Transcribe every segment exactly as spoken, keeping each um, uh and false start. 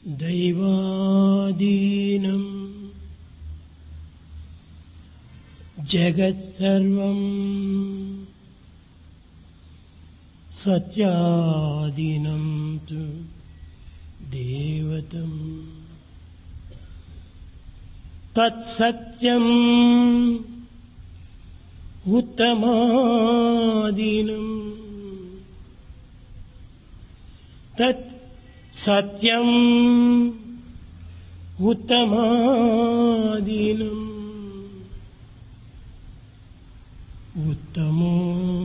దైవాధీనం జగత్సర్వం సత్యాధీనం తు దేవతం తత్సత్యం ఉత్తమాధీనం తత్ సత్యం ఉత్తమాధీనం ఉత్తమో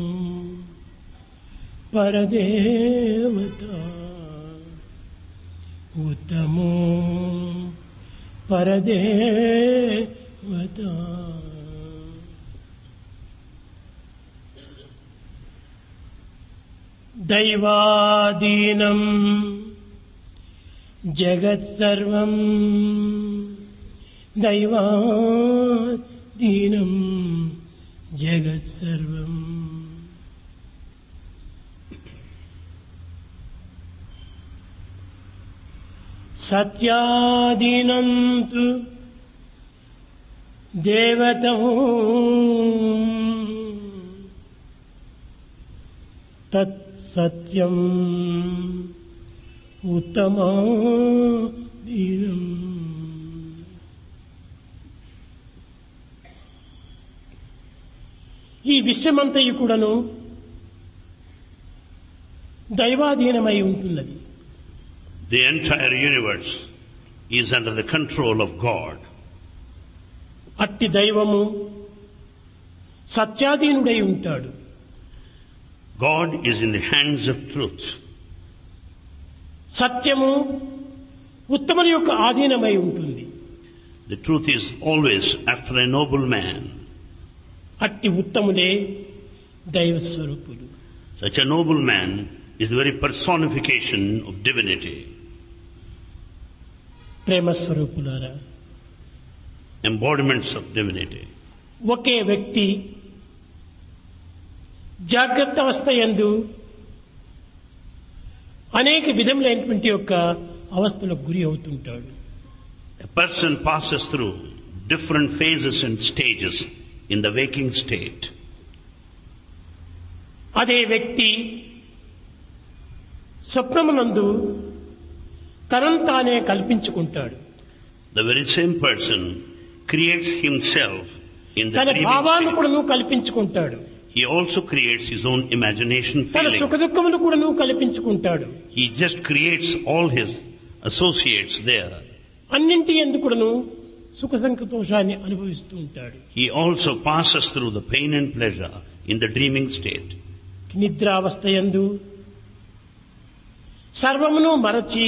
పరదేవత ఉత్తమో పరదేవత. దైవాధీనం జగత్సర్వం దైవాధీనం జగత్సర్వం. సత్యాధీనం తు దేవతం తత్ సత్యం ఉత్తమాధీనం. ఈ విశ్వమంతయు కూడాను దైవాధీనమై ఉంటున్నది. The entire universe is under the control of God. అట్టి దైవము సత్యాధీనుడై ఉంటాడు. God is in the hands of truth. సత్యము ఉత్తముల యొక్క ఆధీనమై ఉంటుంది. The truth is always after a noble man. అట్టి ఉత్తములే దైవ స్వరూపులు. Such a noble man is the very personification of divinity. ప్రేమ స్వరూపులారా, Embodiments of divinity. ఒకే వ్యక్తి జాగ్రత్త అవస్థ యందు అనేక విధములైనటువంటి యొక్క అవస్థలకు గురి అవుతుంటాడు. A person passes through different phases and stages in the waking state. అదే వ్యక్తి స్వప్నమునందు తనను తానే కల్పించుకుంటాడు. The very same person creates himself in the తన dreaming భావాలను state. కూడాను కల్పించుకుంటాడు. He also creates his own imagination తన feeling. సుఖ దుఃఖములు కూడాను కల్పించుకుంటాడు. He just creates all his associates there. అన్నింటి యందు కూడాను సుఖ సంతోషాన్ని అనుభవిస్తూ ఉంటాడు. He also passes through the pain and pleasure in the dreaming state. నిద్రావస్థ యందు సర్వమును మరచి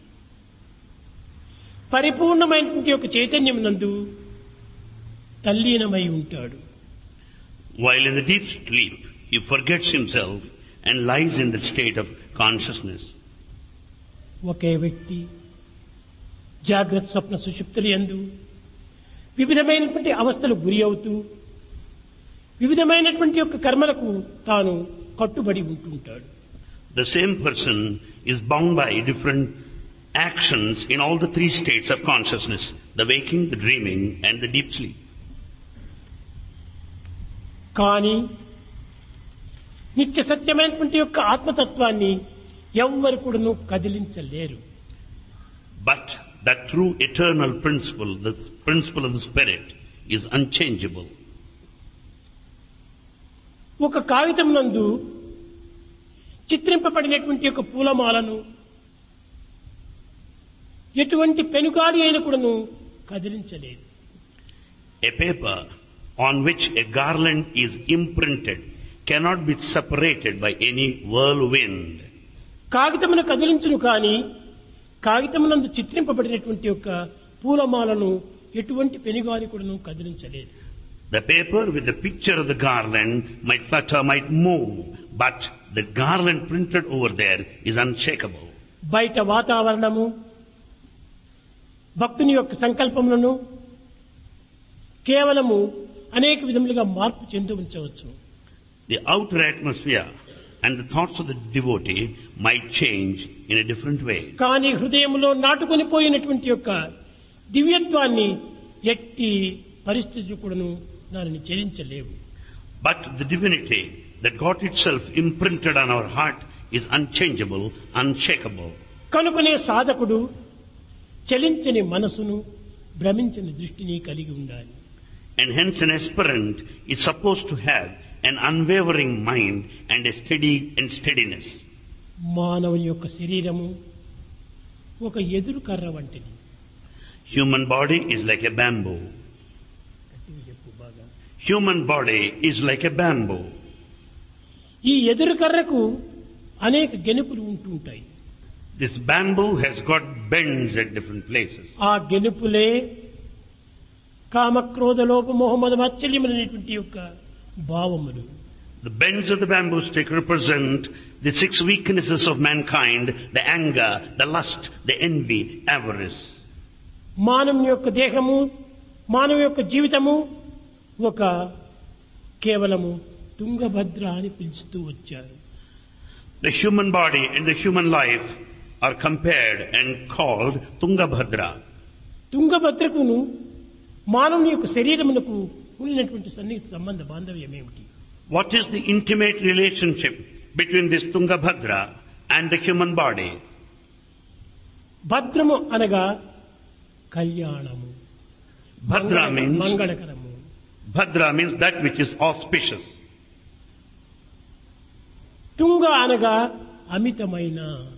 పరిపూర్ణమైనటువంటి యొక్క చైతన్యం నందు తల్లీనమై ఉంటాడు. While in the deep sleep, he forgets himself and lies in the state of consciousness. ఒకే వ్యక్తి జాగ్రత్త స్వప్న సుషుప్తుల యందు వివిధమైనటువంటి అవస్థలకు గురి అవుతూ వివిధమైనటువంటి యొక్క కర్మలకు తాను కట్టుబడి ఉంటుంటాడు. The same person is bound by different actions in all the three states of consciousness, the waking, the dreaming and the deep sleep. కానీ నిత్య సత్యమైనటువంటి యొక్క ఆత్మతత్వాన్ని ఎవ్వరు కూడాను కదిలించలేరు. But that true eternal principle, the principle of the spirit, is unchangeable. ఒక కాగితం నందు చిత్రింపబడినటువంటి యొక్క పూలమాలను ఎటువంటి పెనుగాలి అయిన కూడాను కదిలించలేదు. A paper on which a garland is imprinted cannot be separated by any whirlwind. కాగితమును కదిలించును కానీ కాగితమునందు చిత్రింపబడినటువంటి యొక్క పూలమాలను ఎటువంటి పెనుగాలి కూడాను కదిలించలేదు. The paper with the picture of the garland might flutter, might move, but the garland printed over there is unshakable. బయట వాతావరణము భక్తుని యొక్క సంకల్పములను కేవలము అనేక విధములుగా మార్పు చెంది ఉంచవచ్చు. The outer atmosphere and the thoughts of the devotee might change in a different way. కానీ హృదయంలో నాటుకొని పోయినటువంటి యొక్క దివ్యత్వాన్ని ఎట్టి పరిస్థితులు కూడాను దానిని చెలించలేవు. But the divinity that got itself imprinted on our heart is unchangeable, unshakable. కనుకనే సాధకుడు చలించని మనసును భ్రమించని దృష్టిని కలిగి ఉండాలి. And hence an aspirant is supposed to have an unwavering mind and a steady and steadiness. మానవుని యొక్క శరీరము ఒక ఎదురు కర్ర వంటిది. Human body is like a bamboo. Human body is like a bamboo. ఈ ఎదురు కర్రకు అనేక గెనుపులు ఉంటుంటాయి. This bamboo has got bends at different places. ఆ గెనుపులే కామక్రోధ లోప మోహ మద మాత్సర్యములైనటువంటి యొక్క భావములు. The bends of the bamboo stick represent the six weaknesses of mankind: the anger, the lust, the envy, avarice. మానవుని యొక్క దేహము, మానవ యొక్క జీవితము ఒక కేవలము తుంగభద్ర అని పిలుస్తూ వచ్చారు. The human body and the human life are compared and called Tungabhadra. తుంగభద్రకును మానవుని యొక్క శరీరమునకు ఉన్నటువంటి సన్నిహిత సంబంధ బాంధవ్యం ఏమిటి? What is the intimate relationship between this Tungabhadra and the human body? భద్రము అనగా కళ్యాణము. Bhadra means మంగళకరము. Bhadra means that which is auspicious. తుంగ అనగా అమితమైన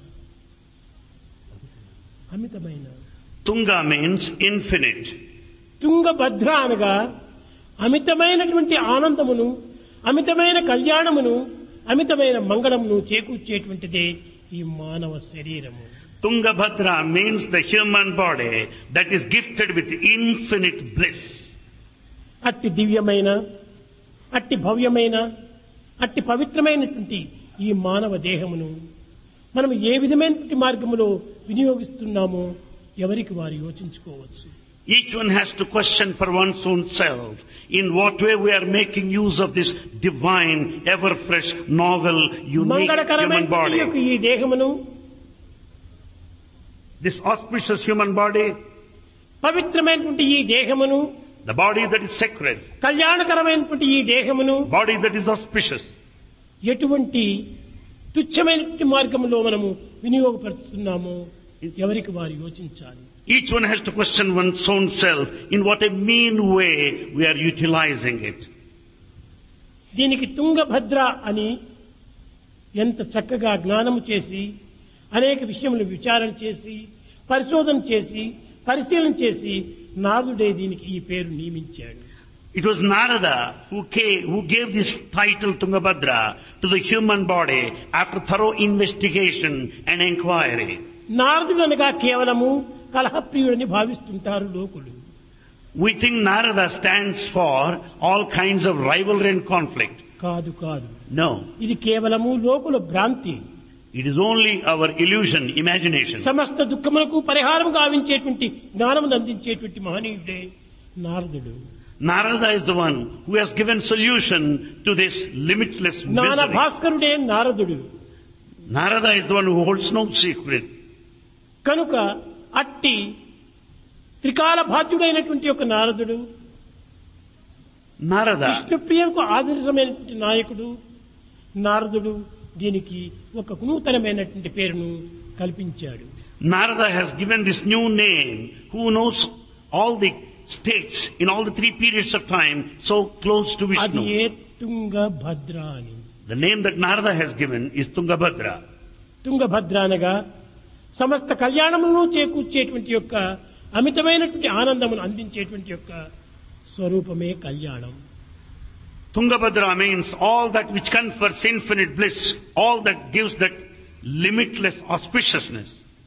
అమితమైన Tunga means infinite. తుంగభద్ర అనగా అమితమైనటువంటి ఆనందమును, అమితమైన కళ్యాణమును, అమితమైన మంగళమును చేకూర్చేటువంటిదే ఈ మానవ శరీరము. Tungabhadra means the human body that is gifted with infinite bliss. అట్టి దివ్యమైన, అట్టి భవ్యమైన, అట్టి పవిత్రమైనటువంటి ఈ మానవ దేహమును మనం ఏ విధమైనటువంటి మార్గములో వినియోగిస్తున్నామో ఎవరికి వారు యోచించుకోవచ్చు. Each one has to question for one's own self in what way we are making use of this divine, ever-fresh, novel, unique human body. ఈ దేహమును, This auspicious human body, పవిత్రమైనటువంటి ఈ దేహమును, the body that is sacred, కళ్యాణకరమైనటువంటి ఈ దేహమును body that is auspicious, ఎటువంటి తుచ్చమైనటువంటి మార్గంలో మనము వినియోగపరుస్తున్నామో ఎవరికి వారు యోచించాలి. each one has to question one's own self in what a mean way we are utilizing it. దీనికి తుంగభద్ర అని ఎంత చక్కగా జ్ఞానము చేసి, అనేక విషయములు విచారణ చేసి, పరిశోధన చేసి, పరిశీలన చేసి నారదుడే దీనికి ఈ పేరు నియమించాడు. It was Narada who, came, who gave this title Tungabhadra to the human body after thorough investigation and inquiry. నారదుడు అనగా కేవలము కలహప్రియుడని భావిస్తుంటారు లోకులు. We think Narada stands for all kinds of rivalry and conflict. కాదు కాదు. No. ఇది కేవలము లోకుల భ్రాంతి. It is only our illusion, imagination. సమస్త దుఃఖములకు పరిహారం గావించేటువంటి జ్ఞానమును అందించేటువంటి మహనీయుడే నారదుడు. Narada is the one who has given solution to this limitless జ్ఞాన misery. భాస్కరుడే నారదుడు. Narada is the one who holds no secret. కనుక అట్టి త్రికాల బాధ్యుడైనటువంటి ఒక నారదుడు, Narada, విష్ణుప్రియకు ఆదర్శమైనటువంటి నాయకుడు నారదుడు దీనికి ఒక నూతనమైనటువంటి పేరును కల్పించాడు. Narada has given this new name, who knows all the states in all the three periods of time so close to అది Vishnu. ఏ తుంగభద్ర అని. The name that Narada has given is Tungabhadra. Tungabhadra అనగా సమస్త కళ్యాణములను చేకూర్చేటువంటి యొక్క అమితమైనటువంటి ఆనందమును అందించేటువంటి యొక్క స్వరూపమే కళ్యాణం. Tungabhadra means all that which confers infinite bliss, all that gives that limitless auspiciousness.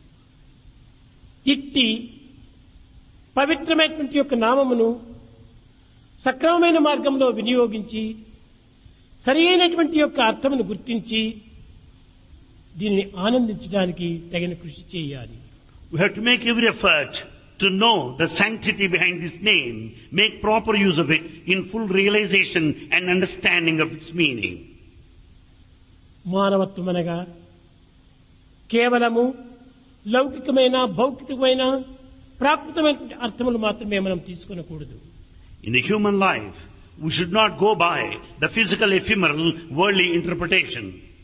ఇట్టి పవిత్రమైనటువంటి యొక్క నామమును సక్రమమైన మార్గంలో వినియోగించి సరి అయినటువంటి యొక్క అర్థమును గుర్తించి దీనిని ఆనందించడానికి తగిన కృషి చేయాలి. We have to make every effort to know the sanctity behind this name, make proper use of it in full realization and understanding of its meaning. మానవత్వం అనగా కేవలము లౌకికమైన భౌతికమైన ప్రాకృతమైనటువంటి అర్థములు మాత్రమే మనం తీసుకొనకూడదు. In the human life, we should not go by the physical, ephemeral, worldly interpretation.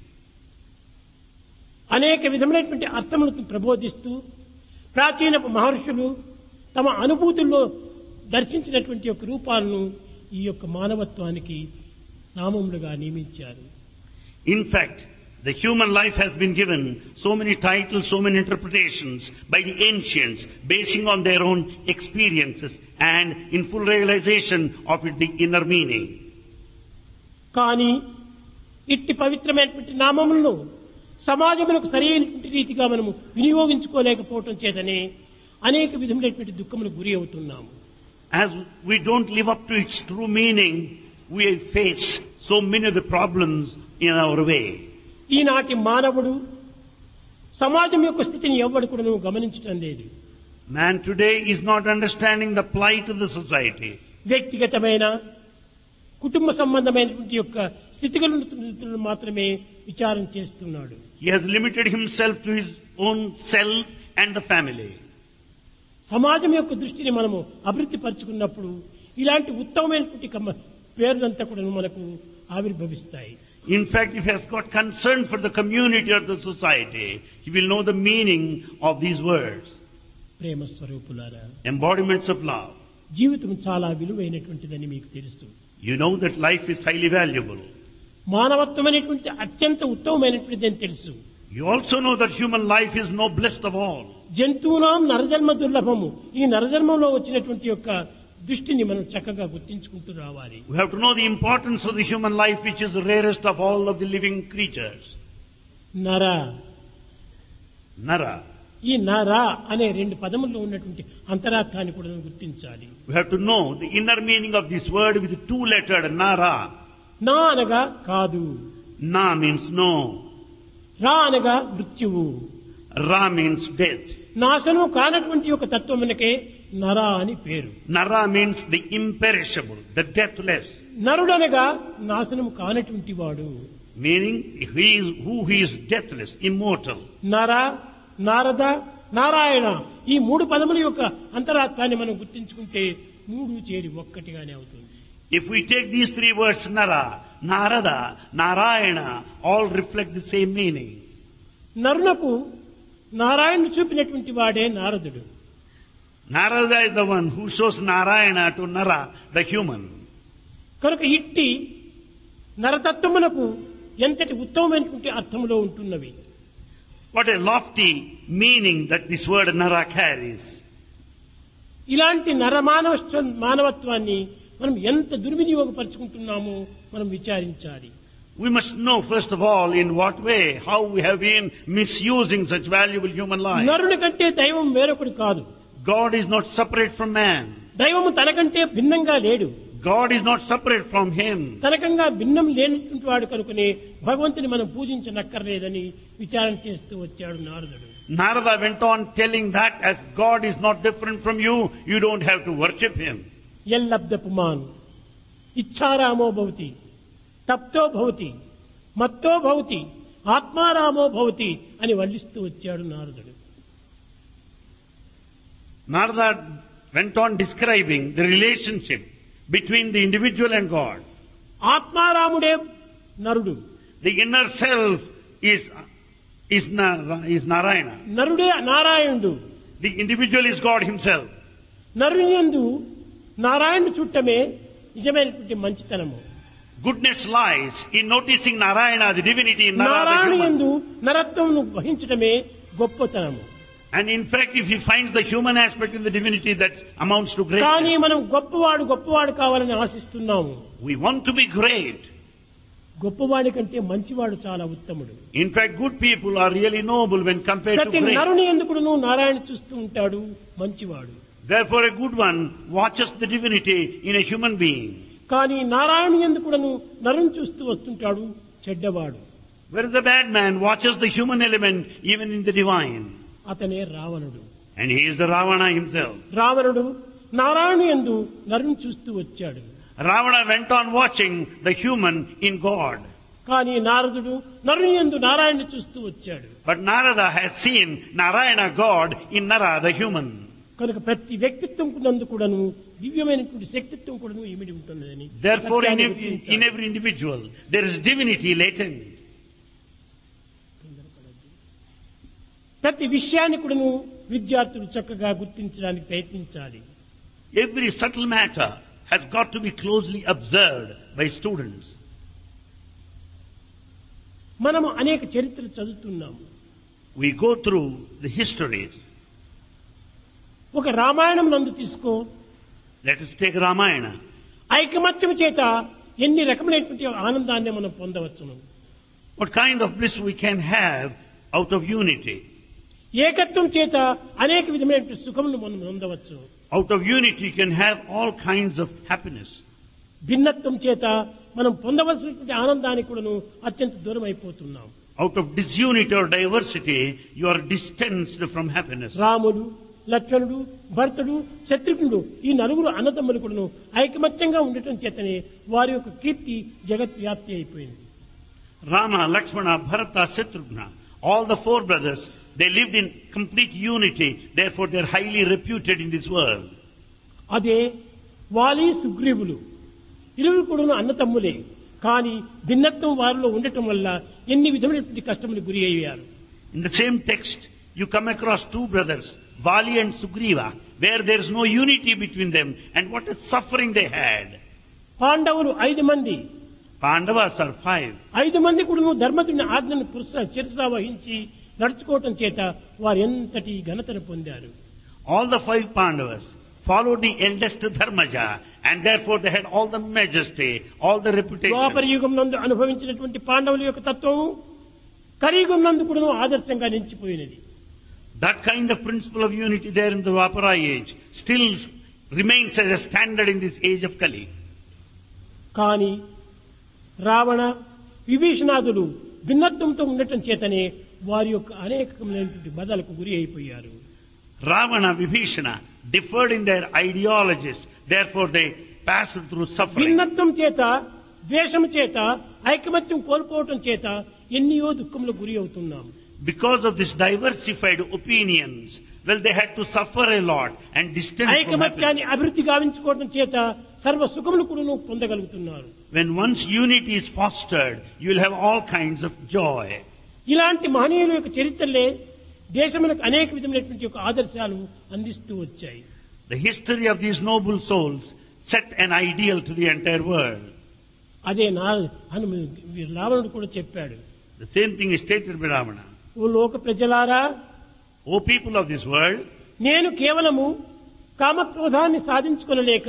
అనేక విధములైనటువంటి అర్థములను ప్రబోధిస్తూ ప్రాచీన మహర్షులు తమ అనుభూతుల్లో దర్శించినటువంటి యొక్క రూపాలను ఈ యొక్క మానవత్వానికి నామములుగా నియమించారు. In fact, the human life has been given so many titles, so many interpretations by the ancients, basing on their own experiences and in full realization of it, the inner meaning. కానీ ఇట్టి పవిత్రమైనటువంటి నామములను సమాజములకు సరైనటువంటి రీతిగా మనము వినియోగించుకోలేకపోవటం చేతనే అనేక విధములైనటువంటి దుఃఖములకు గురి అవుతున్నాము. As we don't live up to its true meaning, we face so many of the problems in our way. ఈనాటి మానవుడు సమాజం యొక్క స్థితిని ఎవ్వడు కూడా నువ్వు గమనించడం లేదు. Man today is not understanding the plight of the society. వ్యక్తిగతమైన కుటుంబ సంబంధమైనటువంటి యొక్క స్థితిగతులను మాత్రమే విచారం చేస్తున్నాడు. He has limited himself to his own self and the family. సమాజం యొక్క దృష్టిని మనము అభివృద్ధి పరుచుకున్నప్పుడు ఇలాంటి ఉత్తమమైనటువంటి పేర్లంతా కూడా మనకు ఆవిర్భవిస్తాయి. In fact, if he has got concern for the community or the society, he will know the meaning of these words. ప్రేమ స్వరూపులారా, embodiments of love. జీవితం చాలా విలువైనటువంటిదని మీకు తెలుసు. You know that life is highly valuable. మానవత్వం అనేటువంటి అత్యంత ఉత్తమమైనటువంటిదని తెలుసు. You also know that human life is noblest of all. జంతువునాం నరజన్మ దుర్లభము. ఈ నరజన్మంలో వచ్చినటువంటి యొక్క దృష్టిని మనం చక్కగా గుర్తించుకుంటూ రావాలి. We have to know the importance of the human life, which is the rarest of all of the living creatures. నర Nara. ఈ నర అనే రెండు పదముల్లో ఉన్నటువంటి అంతరార్థాన్ని కూడా గుర్తించాలి. We have to know the inner meaning of this word with the two-lettered Nara. నా అనగా కాదు. Na means no. రా అనగా మృత్యువు. Ra means death. నాశనం కానటువంటి ఒక తత్వమునకే నర అని పేరు. Nara means the imperishable, the deathless. నరుడనగా నాశనం కానటువంటి వాడు. Meaning, he is who he is deathless, immortal. నర, నారద, నారాయణ ఈ మూడు పదముల యొక్క అంతరార్థాన్ని మనం గుర్తించుకుంటే మూడు చేరి ఒక్కటిగానే అవుతుంది. If we take these three words, Nara, Narada, Narayana, all reflect the same meaning. నరులకు నారాయణుడు చూపినటువంటి వాడే నారదుడు. Narada is the one who shows Narayana to Nara, the human. కనుక ఇట్టి నరతత్వమునకు ఎంతటి ఉత్తమమైనటువంటి అర్థములో ఉంటున్నవి. What a lofty meaning that this word Nara carries. ఇలాంటి నరమానవ మానవత్వాన్ని మనం ఎంత దుర్వినియోగపరుచుకుంటున్నామో మనం విచారించాలి. We must know first of all in what way, how we have been misusing such valuable human life. నరుని కంటే దైవం వేరొకడు కాదు. God is not separate from man. దైవము తనకంటే భిన్నంగా లేడు. God is not separate from him. తనకంగా భిన్నం లేనటువంటి వాడు కనుకనే భగవంతుని మనం పూజించనక్కర్లేదని విచారణ చేస్తూ వచ్చాడు నారదుడు. Narada went on telling that as God is not different from you, you don't have to worship him. ఎల్లబ్ద పుమాన్ ఇచ్ఛారామో భవతి తప్తో భవతి మత్తో భవతి ఆత్మారామో భవతి అని వల్లిస్తూ వచ్చాడు నారదుడు. Narada went on describing the relationship between the individual and God. ఆత్మారాముడే నరుడు. The inner self is is, Nara, is Narayana. నరుడే నారాయణుడు. The individual is God himself. నరుని యందు నారాయణుడు చూడటమే నిజమైనటువంటి మంచితనము. Goodness lies in noticing Narayana, the divinity in Nara, Narayana the human. యందు నరత్వమును వహించడమే గొప్పతనము. And in fact, if he finds the human aspect in the divinity, that amounts to కానీ greatness. మనం గొప్పవాడు గొప్పవాడు కావాలని ఆశిస్తున్నాము. We want to be great. గొప్పవాడి కంటే మంచివాడు చాలా ఉత్తముడు. In fact, good people are really noble when compared to ప్రతి great. నరుని ఎందుకును నారాయణ చూస్తూ ఉంటాడు మంచివాడు. Therefore, a good one watches the divinity in a human being. కానీ నారాయణ ఎందుకును నరుని చూస్తూ వస్తుంటాడు చెడ్డవాడు. Whereas the bad man watches the human element even in the divine. అతనే రావణుడు. And he is the Ravana himself. రావణుడు నారాయణ యందు నరుని చూస్తూ వచ్చాడు. Ravana went on watching the human in God. కానీ నారదుడు నరుని యందు నారాయణుని చూస్తూ వచ్చాడు. But Narada has seen Narayana God in Nara, the human. కనుక ప్రతి వ్యక్తిత్వం నందు కూడాను దివ్యమైనటువంటి శక్తిత్వం కూడాను ఇమిడి ఉంటున్నదని. Therefore, in every, in every individual, there is divinity latent. ప్రతి విషయాన్ని కూడాను విద్యార్థులు చక్కగా గుర్తించడానికి ప్రయత్నించాలి. Every subtle matter has got to be closely observed by students. మనము అనేక చరిత్రలు చదువుతున్నాము. We go through the histories. ఒక రామాయణం నందు తీసుకో. Let us take Ramayana. ఐకమత్యం చేత ఎన్ని రకమైనటువంటి ఆనందాన్ని మనం పొందవచ్చును. What kind of bliss we can have out of unity. ఏకత్వం చేత అనేక విధమైనటువంటి సుఖములు మనం పొందవచ్చు. Out of unity you can have all kinds of happiness. భిన్నత్వం చేత మనం పొందవలసినటువంటి ఆనందానికి కూడాను అత్యంత దూరం అయిపోతున్నాం. Out of disunity or diversity you are distanced from happiness. రాముడు, లక్ష్మణుడు, భరతుడు, శత్రుఘ్నుడు ఈ నలుగురు అన్నదమ్ములు కూడాను ఐకమత్యంగా ఉండటం చేతనే వారి యొక్క కీర్తి జగత్ వ్యాప్తి అయిపోయింది. Rama, Lakshmana, Bharata, Shatrughna, all the four brothers, they lived in complete unity, therefore they are highly reputed in this world. అదే వాలి, సుగ్రీవులు ఇరువురు కూడాను అన్నతమ్ములే, కానీ భిన్నత్వం వారిలో ఉండటం వల్ల ఎన్ని విధమైనటువంటి కష్టములు గురి అయ్యారు. In the same text, you come across two brothers, Vali and Sugriva, where there is no unity between them, and what a suffering they had. పాండవులు ఐదు మంది, Pandavas are five. ఐదు మంది కూడాను ధర్మజుని ఆజ్ఞను పురుష శిరసా వహించి నడుచుకోవటం చేత వారు ఎంతటి ఘనతను పొందారు. All the five Pandavas followed the eldest Dharmaja, and therefore they had all the majesty, all the reputation. ద్వాపర యుగం నందు అనుభవించినటువంటి పాండవుల యొక్క తత్వం కలియుగం నందు కూడాను ఆదర్శంగా నిలిచిపోయినది. That kind of principle of unity there in the Dwapara age still remains as a standard in this age of Kali. కానీ రావణ, విభీషణాదులు భిన్నత్వంతో ఉండటం చేతనే వారి యొక్క అనేకమైనటువంటి బదలకు గురి అయిపోయారు. Ravana, Vibhishana differed in their ideologies, therefore they passed through suffering. భిన్నత్వం చేత, ద్వేషం చేత, ఐకమత్యం కోల్పోవటం చేత ఎన్నో దుఃఖములకు గురి అవుతున్నాం. Because of this diversified opinions, well, they had to suffer a lot and distance from ఐకమత్యాన్ని happiness. అభివృద్ధి గావించుకోవటం చేత సర్వ సుఖములు కూడా పొందగలుగుతున్నారు. When once unity is fostered, you will have all kinds of joy. ఇలాంటి మహనీయుల యొక్క చరిత్రలే దేశములకు అనేక విధమైనటువంటి యొక్క ఆదర్శాలు అందిస్తూ వచ్చాయి. The history of these noble souls set an ideal to the entire world. అదే నా హనుమ రావణుడు కూడా చెప్పాడు. The same thing is stated by Ravana. ఓ లోక ప్రజలారా, O people of this world, నేను కేవలము కామక్రోధాన్ని సాధించుకొనలేక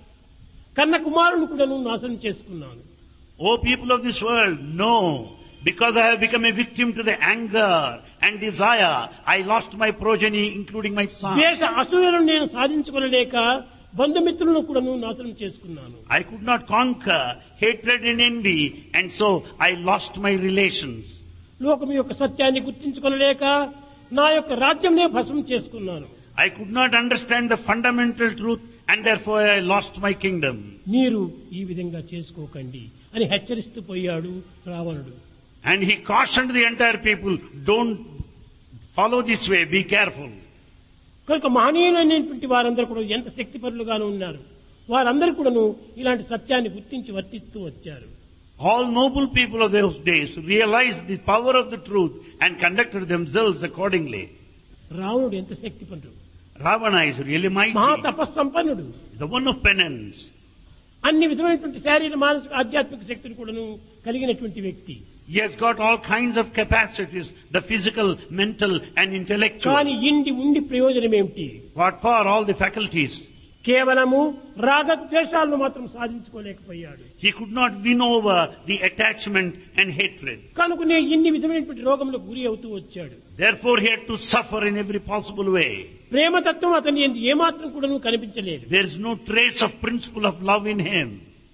కన్న కుమారుని కూడా నాశనం చేసుకున్నాను. O people of this world, no, because I have become a victim to the anger and desire, I lost my progeny, including my son. ద్వేష అసూయలను నేను సాధించుకొనలేక బంధుమిత్రులను కూడా నాశనం చేసుకున్నాను. I could not conquer hatred and envy, and so I lost my relations. లోకం యొక్క సత్యాన్ని గుర్తించుకొనలేక నా యొక్క రాజ్యంనే భస్మం చేసుకున్నాను. I could not understand the fundamental truth, and therefore I lost my kingdom. మీరు ఈ విధంగా చేసుకోకండి అని హెచ్చరిస్తూ పోయాడు రావణుడు. And he cautioned the entire people, don't follow this way, be careful. కనుక మహనీయులైనటువంటి వారందరూ కూడా ఎంత శక్తిపరులుగాను ఉన్నారు. వారందరూ కూడాను ఇలాంటి సత్యాన్ని గుర్తించి వర్తిస్తూ వచ్చారు. All noble people of those days realized the power of the truth and conducted themselves accordingly. రావణుడు ఎంత శక్తిపరుడు, Ravana is really mighty, మహా తపస్సంపన్నుడు, the one of penance. అన్ని విధమైనటువంటి శారీరక మానసిక ఆధ్యాత్మిక శక్తులు కూడాను కలిగినటువంటి వ్యక్తి. He has got all kinds of capacities, the physical, mental and intellectual. కానీ ఇండి ఉండి ప్రయోజనం ఏమిటి? What for all the faculties? కేవలము రాగద్వేషాలను మాత్రం సాధించుకోలేకపోయాడు. He could not win over the attachment and hatred. కనుకనే ఇన్ని విధమైనటువంటి రోగములకు గురి అవుతూ వచ్చాడు. Therefore he had to suffer in every possible way. ప్రేమతత్వం అతని యందు ఏమాత్రం కూడా కనిపించలేదు. There is no trace of principle of love in him.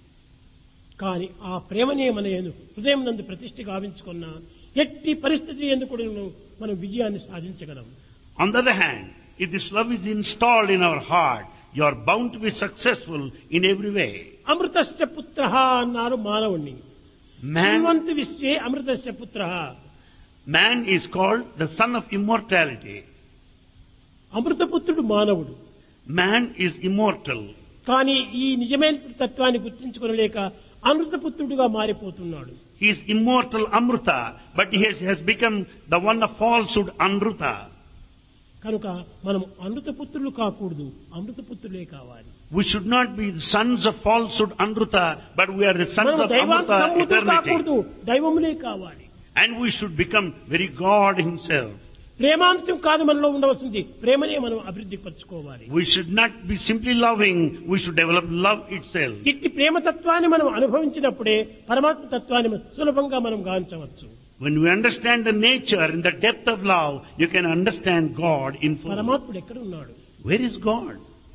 కానీ ఆ ప్రేమనే మన యందు హృదయం నందు ప్రతిష్ఠ గావించుకున్న ఎట్టి పరిస్థితి యందు కూడా మనం విజయాన్ని సాధించగలం. On the other hand, if this love is installed in our heart, you are bound to be successful in every way. అమృతస్య పుత్రః అన్నారు మానవుణ్ణి. Man, శృణ్వంతు విశ్వే అమృతస్య పుత్రః. man is called the son of immortality. అమృతపుత్రుడు మానవుడు. Man is immortal. కానీ ఈ నిజమైన తత్వాన్ని గుర్తించుకోలేక అమృతపుత్రుడుగా మారిపోతున్నాడు. He is immortal Amruta, but he has, has become the one of falsehood Amruta. కనుక మనం అమృతపుత్రులు కాకూడదు, అమృతపుత్రులే కావాలి. We should not be the sons of falsehood Amruta, but we are the sons మనం of దైవాంశ Amruta సంభూతులు కాకూడదు, eternity. దైవములే కావాలి. And we should become very God himself. ప్రేమాంశం కాదు మనలో ఉండవలసింది, ప్రేమనే మనం అభివృద్ధి పరచుకోవాలి. We should not be simply loving, we should develop love itself. ఇట్టి ప్రేమతత్వాన్ని మనం అనుభవించినప్పుడే పరమాత్మ తత్వాన్ని సులభంగా మనం గాంచవచ్చు. When we understand the nature and the depth of love, you can understand God in full. పరమాత్ముడు ఎక్కడ ఉన్నాడు? Where is God?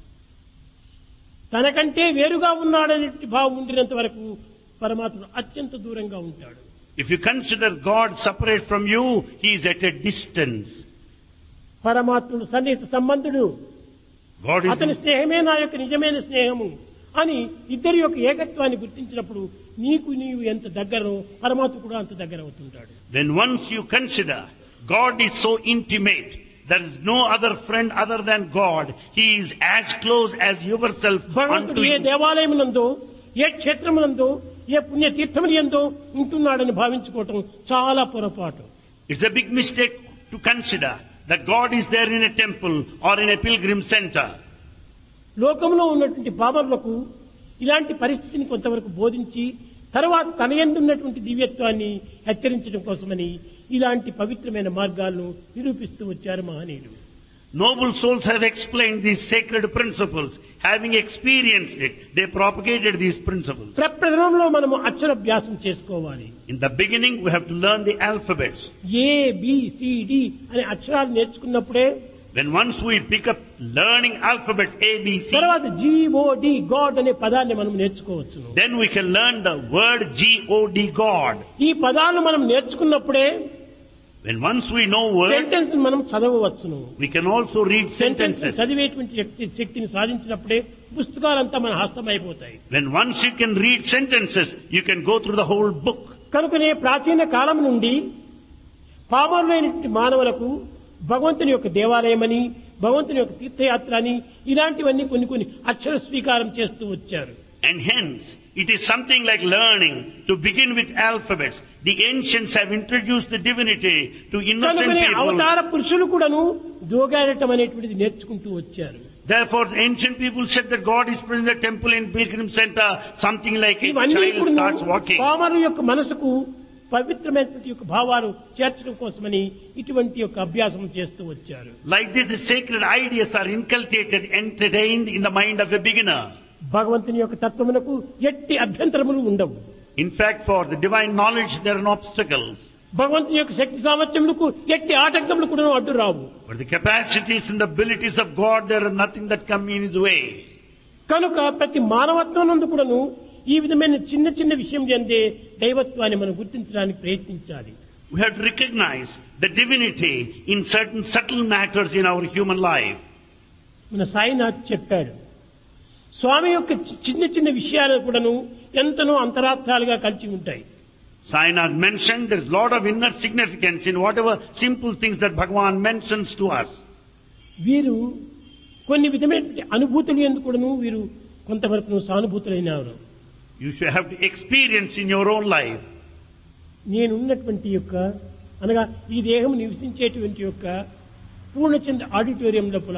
తనకంటే వేరుగా ఉన్నాడనే భావం ఉండినంత వరకు పరమాత్ముడు అత్యంత దూరంగా ఉంటాడు. If you consider God separate from you, he is at a distance. పరమాత్ముడు సన్నిహిత సంబంధుడు, God is అతని స్నేహమే నా యొక్క నిజమైన స్నేహము అని ఇద్దరి యొక్క ఏకత్వాన్ని గుర్తించినప్పుడు నీకు నీవు ఎంత దగ్గరో పరమాత్మ కూడా అంత దగ్గర అవుతుంటాడు. Then once you consider God is so intimate, there is no other friend other than God. He is as close as yourself unto భగవంతుడు ఏ you. దేవాలయమునందో, ఏ క్షేత్రమునందో, ఏ పుణ్య తీర్థములు ఎందో ఉంటున్నాడని భావించుకోవటం చాలా పొరపాటు. It's a big mistake to consider that God is there in a temple or in a pilgrim center. లోకంలో ఉన్నటువంటి బాబర్లకు ఇలాంటి పరిస్థితిని కొంతవరకు బోధించి తర్వాత తన యందు ఉన్నటువంటి దివ్యత్వాన్ని హెచ్చరించడం కోసమని ఇలాంటి పవిత్రమైన మార్గాలను నిరూపిస్తూ వచ్చారు మహనీయులు. Noble souls have explained these sacred principles. Having experienced it, they propagated these principles. ప్రప్రథమంలో మనము అక్షరాభ్యాసం చేసుకోవాలి. In the beginning, we have to learn the alphabets. A B C D అనే అక్షరాలు నేర్చుకున్నప్పుడే When once we pick up learning alphabets A, B, C, తర్వాత G O D God అనే పదాన్ని మనం నేర్చుకోవచ్చు. then we can learn the word G O D, God. ఈ పదాలను మనం నేర్చుకున్నప్పుడే When once we know words, sentence మనం చదవవచ్చును. we can also read sentence sentences. చదివేటువంటి శక్తి శక్తిని సాధించినప్పుడే పుస్తకాలంతా మన హస్తమైపోతాయి. When once you can read sentences, you can go through the whole book. కనుకనే ప్రాచీన కాలం నుండి పామరులైనటువంటి మానవులకు భగవంతుని యొక్క దేవాలయమని, భగవంతుని యొక్క తీర్థయాత్ర అని ఇలాంటివన్నీ కొన్ని కొన్ని అక్షర స్వీకారం చేస్తూ వచ్చారు. And hence, it is something like learning to begin with alphabets. The ancients have introduced the divinity to innocent కనుకనే people. అవతార పురుషులు కూడాను దోగాడటం అనేటువంటిది నేర్చుకుంటూ వచ్చారు. Therefore, the ancient people said that God is present in the temple in pilgrim center, something like a ఇవన్నీ child కూడాను starts walking. Pamarru యొక్క మనసుకు పవిత్రమైనటువంటి యొక్క భావాలు చేర్చడం కోసమని ఇటువంటి యొక్క అభ్యాసం చేస్తూ వచ్చారు. Like this, the sacred ideas are inculcated, entertained in the mind of a beginner. భగవంతుని యొక్క తత్వమునకు ఎట్టి అభ్యంతరములు ఉండవు. In fact, for the divine knowledge, there are no obstacles. భగవంతుని యొక్క శక్తి సామర్థ్యములకు ఎట్టి ఆటంకములు కూడా అడ్డు రావు. For the capacities and the abilities of God, there are nothing that come in his way. కనుక ప్రతి మానవత్వం నందు కూడాను ఈ విధమైన చిన్న చిన్న విషయం చెందే దైవత్వాన్ని మనం గుర్తించడానికి ప్రయత్నించాలి. We have to recognize the divinity in certain subtle matters in our human life. మన సాయినాథ్ చెప్పాడు, స్వామి యొక్క చి- చిన్న చిన్న విషయాలు కూడాను ఎంతనో అంతరార్థాలుగా కలిసి ఉంటాయి. Sainath mentioned there is a lot of inner significance in whatever simple things that Bhagavan mentions to us. వీరు కొన్ని విధమైన అనుభూతులు ఎందుకు కూడాను వీరు కొంతవరకు సానుభూతులైనారు. You should have to experience in your own life. నేనున్నటువంటి యొక్క అనగా ఈ దేహం నివసించేటువంటి యొక్క పూర్ణచంద్ర ఆడిటోరియం లోపల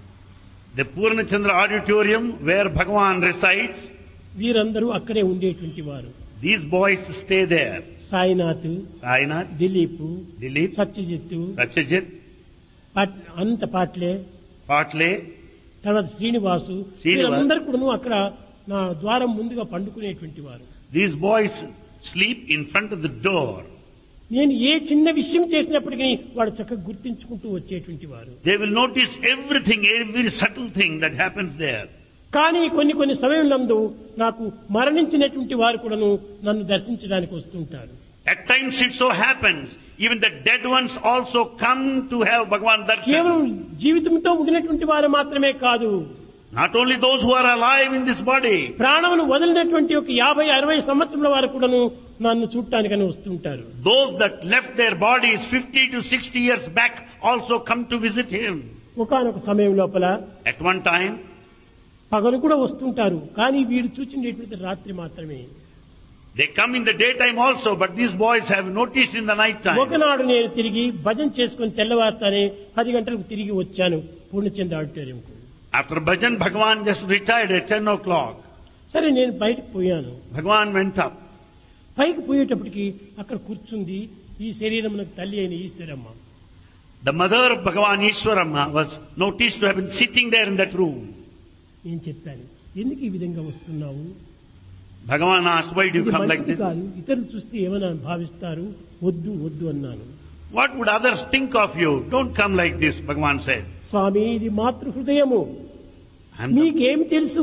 The Purnachandra auditorium where Bhagavan resides, వీరందరూ అక్కడే ఉండేటువంటి వారు. these boys stay there. Sainath, Sainath, Dilip, Dilip, Satyajit, Satyajit, పాట్- అనంత పాట్లే, Patle, తర్వాత శ్రీనివాసు, శ్రీనివాస్. వీరందరూ కూడా అక్కడ నా ద్వారం ముందుగా పండుకునేటువంటి వారు. these boys sleep in front of the door. నేను ఏ చిన్న విషయం చేసినప్పటికీ వాడు చక్కగా గుర్తించుకుంటూ వచ్చేటువంటి వారు. They will notice everything, every subtle thing that happens there. కానీ కొన్ని కొన్ని సమయంలో నాకు మరణించినటువంటి వారు కూడాను నన్ను దర్శించడానికి వస్తుంటారు. At times it so happens, even the dead ones also come to have Bhagavan కేవలం darshan. జీవితంతో ముగినటువంటి వారు మాత్రమే కాదు, Not only those who are alive in this body, ప్రాణమును వదిలినటువంటి ఒక యాభై అరవై సంవత్సరాల వారు కూడాను నన్ను చూడటానికని వస్తుంటారు. those that left their bodies fifty to sixty years back also come to visit him. ఒకానొక సమయం లోపల At one time, పగలు కూడా వస్తుంటారు, కానీ వీడు చూచినటువంటి రాత్రి మాత్రమే. they come in the daytime also, but these boys have noticed in the night time. ఒకనాడు నేను తిరిగి భజన చేసుకుని తెల్లవారుతానే పది గంటలకు తిరిగి వచ్చాను Purnachandra ఆడిటోరియంకు. After bhajan, Bhagavan just retired at ten o'clock. సరే నేను బయటకు పోయాను. Bhagavan went up. పైకి పోయేటప్పటికి అక్కడ కూర్చుంది ఈ శరీరమునకు తల్లి అయిన Eshwaramma. The mother of Bhagavan Ishwaramma was noticed to have been sitting there in that room. నేను చెప్పాను, ఎందుకు ఈ విధంగా వస్తున్నావు? Bhagavan asked, why do you ఇది come like మంచిది this? కాదు, ఇతరులు చూస్తే ఏమైనా భావిస్తారు, వద్దు వద్దు అన్నాను. What would others think of you? Don't come like this, Bhagavan said. స్వామి, ఇది మాతృ హృదయము, I'm the- మీకేమి తెలుసు?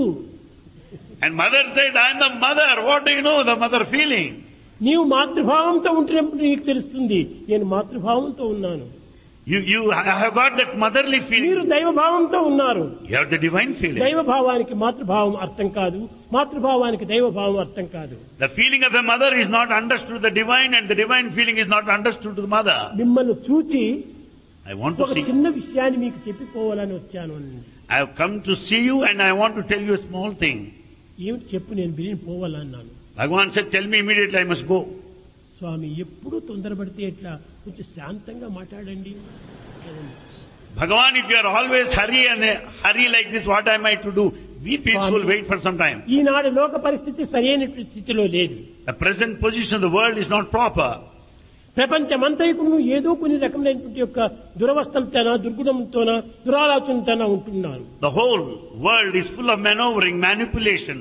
And mother said, I am the mother. What do you know the mother feeling? నీవు మాతృభావంతో ఉంటున్నప్పుడు నీకు తెలుస్తుంది, నేను మాతృభావంతో ఉన్నాను. You, you have got that motherly మీరు feeling. దైవభావంతో ఉన్నారు. You have the divine feeling. దైవభావానికి మాతృభావం అర్థం కాదు, మాతృభావానికి దైవభావం అర్థం కాదు. The feeling of a mother is not understood to the divine, and the divine feeling is not understood to the mother. మిమ్మల్ని చూచి I want to ఒక see. చిన్న విషయాన్ని మీకు చెప్పిపోవాలని వచ్చాను. I have come to see you, and I want to tell you a small thing. ఏమిటి చెప్పు, నేను బిరిని పోవాలన్నాను. Bhagavan said, tell me immediately, I must go. స్వామి, ఎప్పుడూ తొందరపడితే ఎట్లా, కొంచెం శాంతంగా మాట్లాడండి. Bhagavan, if you are always hurry and uh, hurry like this, what am I to do? Be peaceful, Swami. wait for some time. ఈనాడు లోక పరిస్థితి సరైన స్థితిలో లేదు. The present position of the world is not proper. ప్రపంచమంతైకును ఏదో కొన్ని రకమైనటువంటి యొక్క దురవస్థలతోన, దుర్గుణంతోన, దురాలోచనతోన ఉంటున్నారు. The whole world is full of maneuvering, manipulation.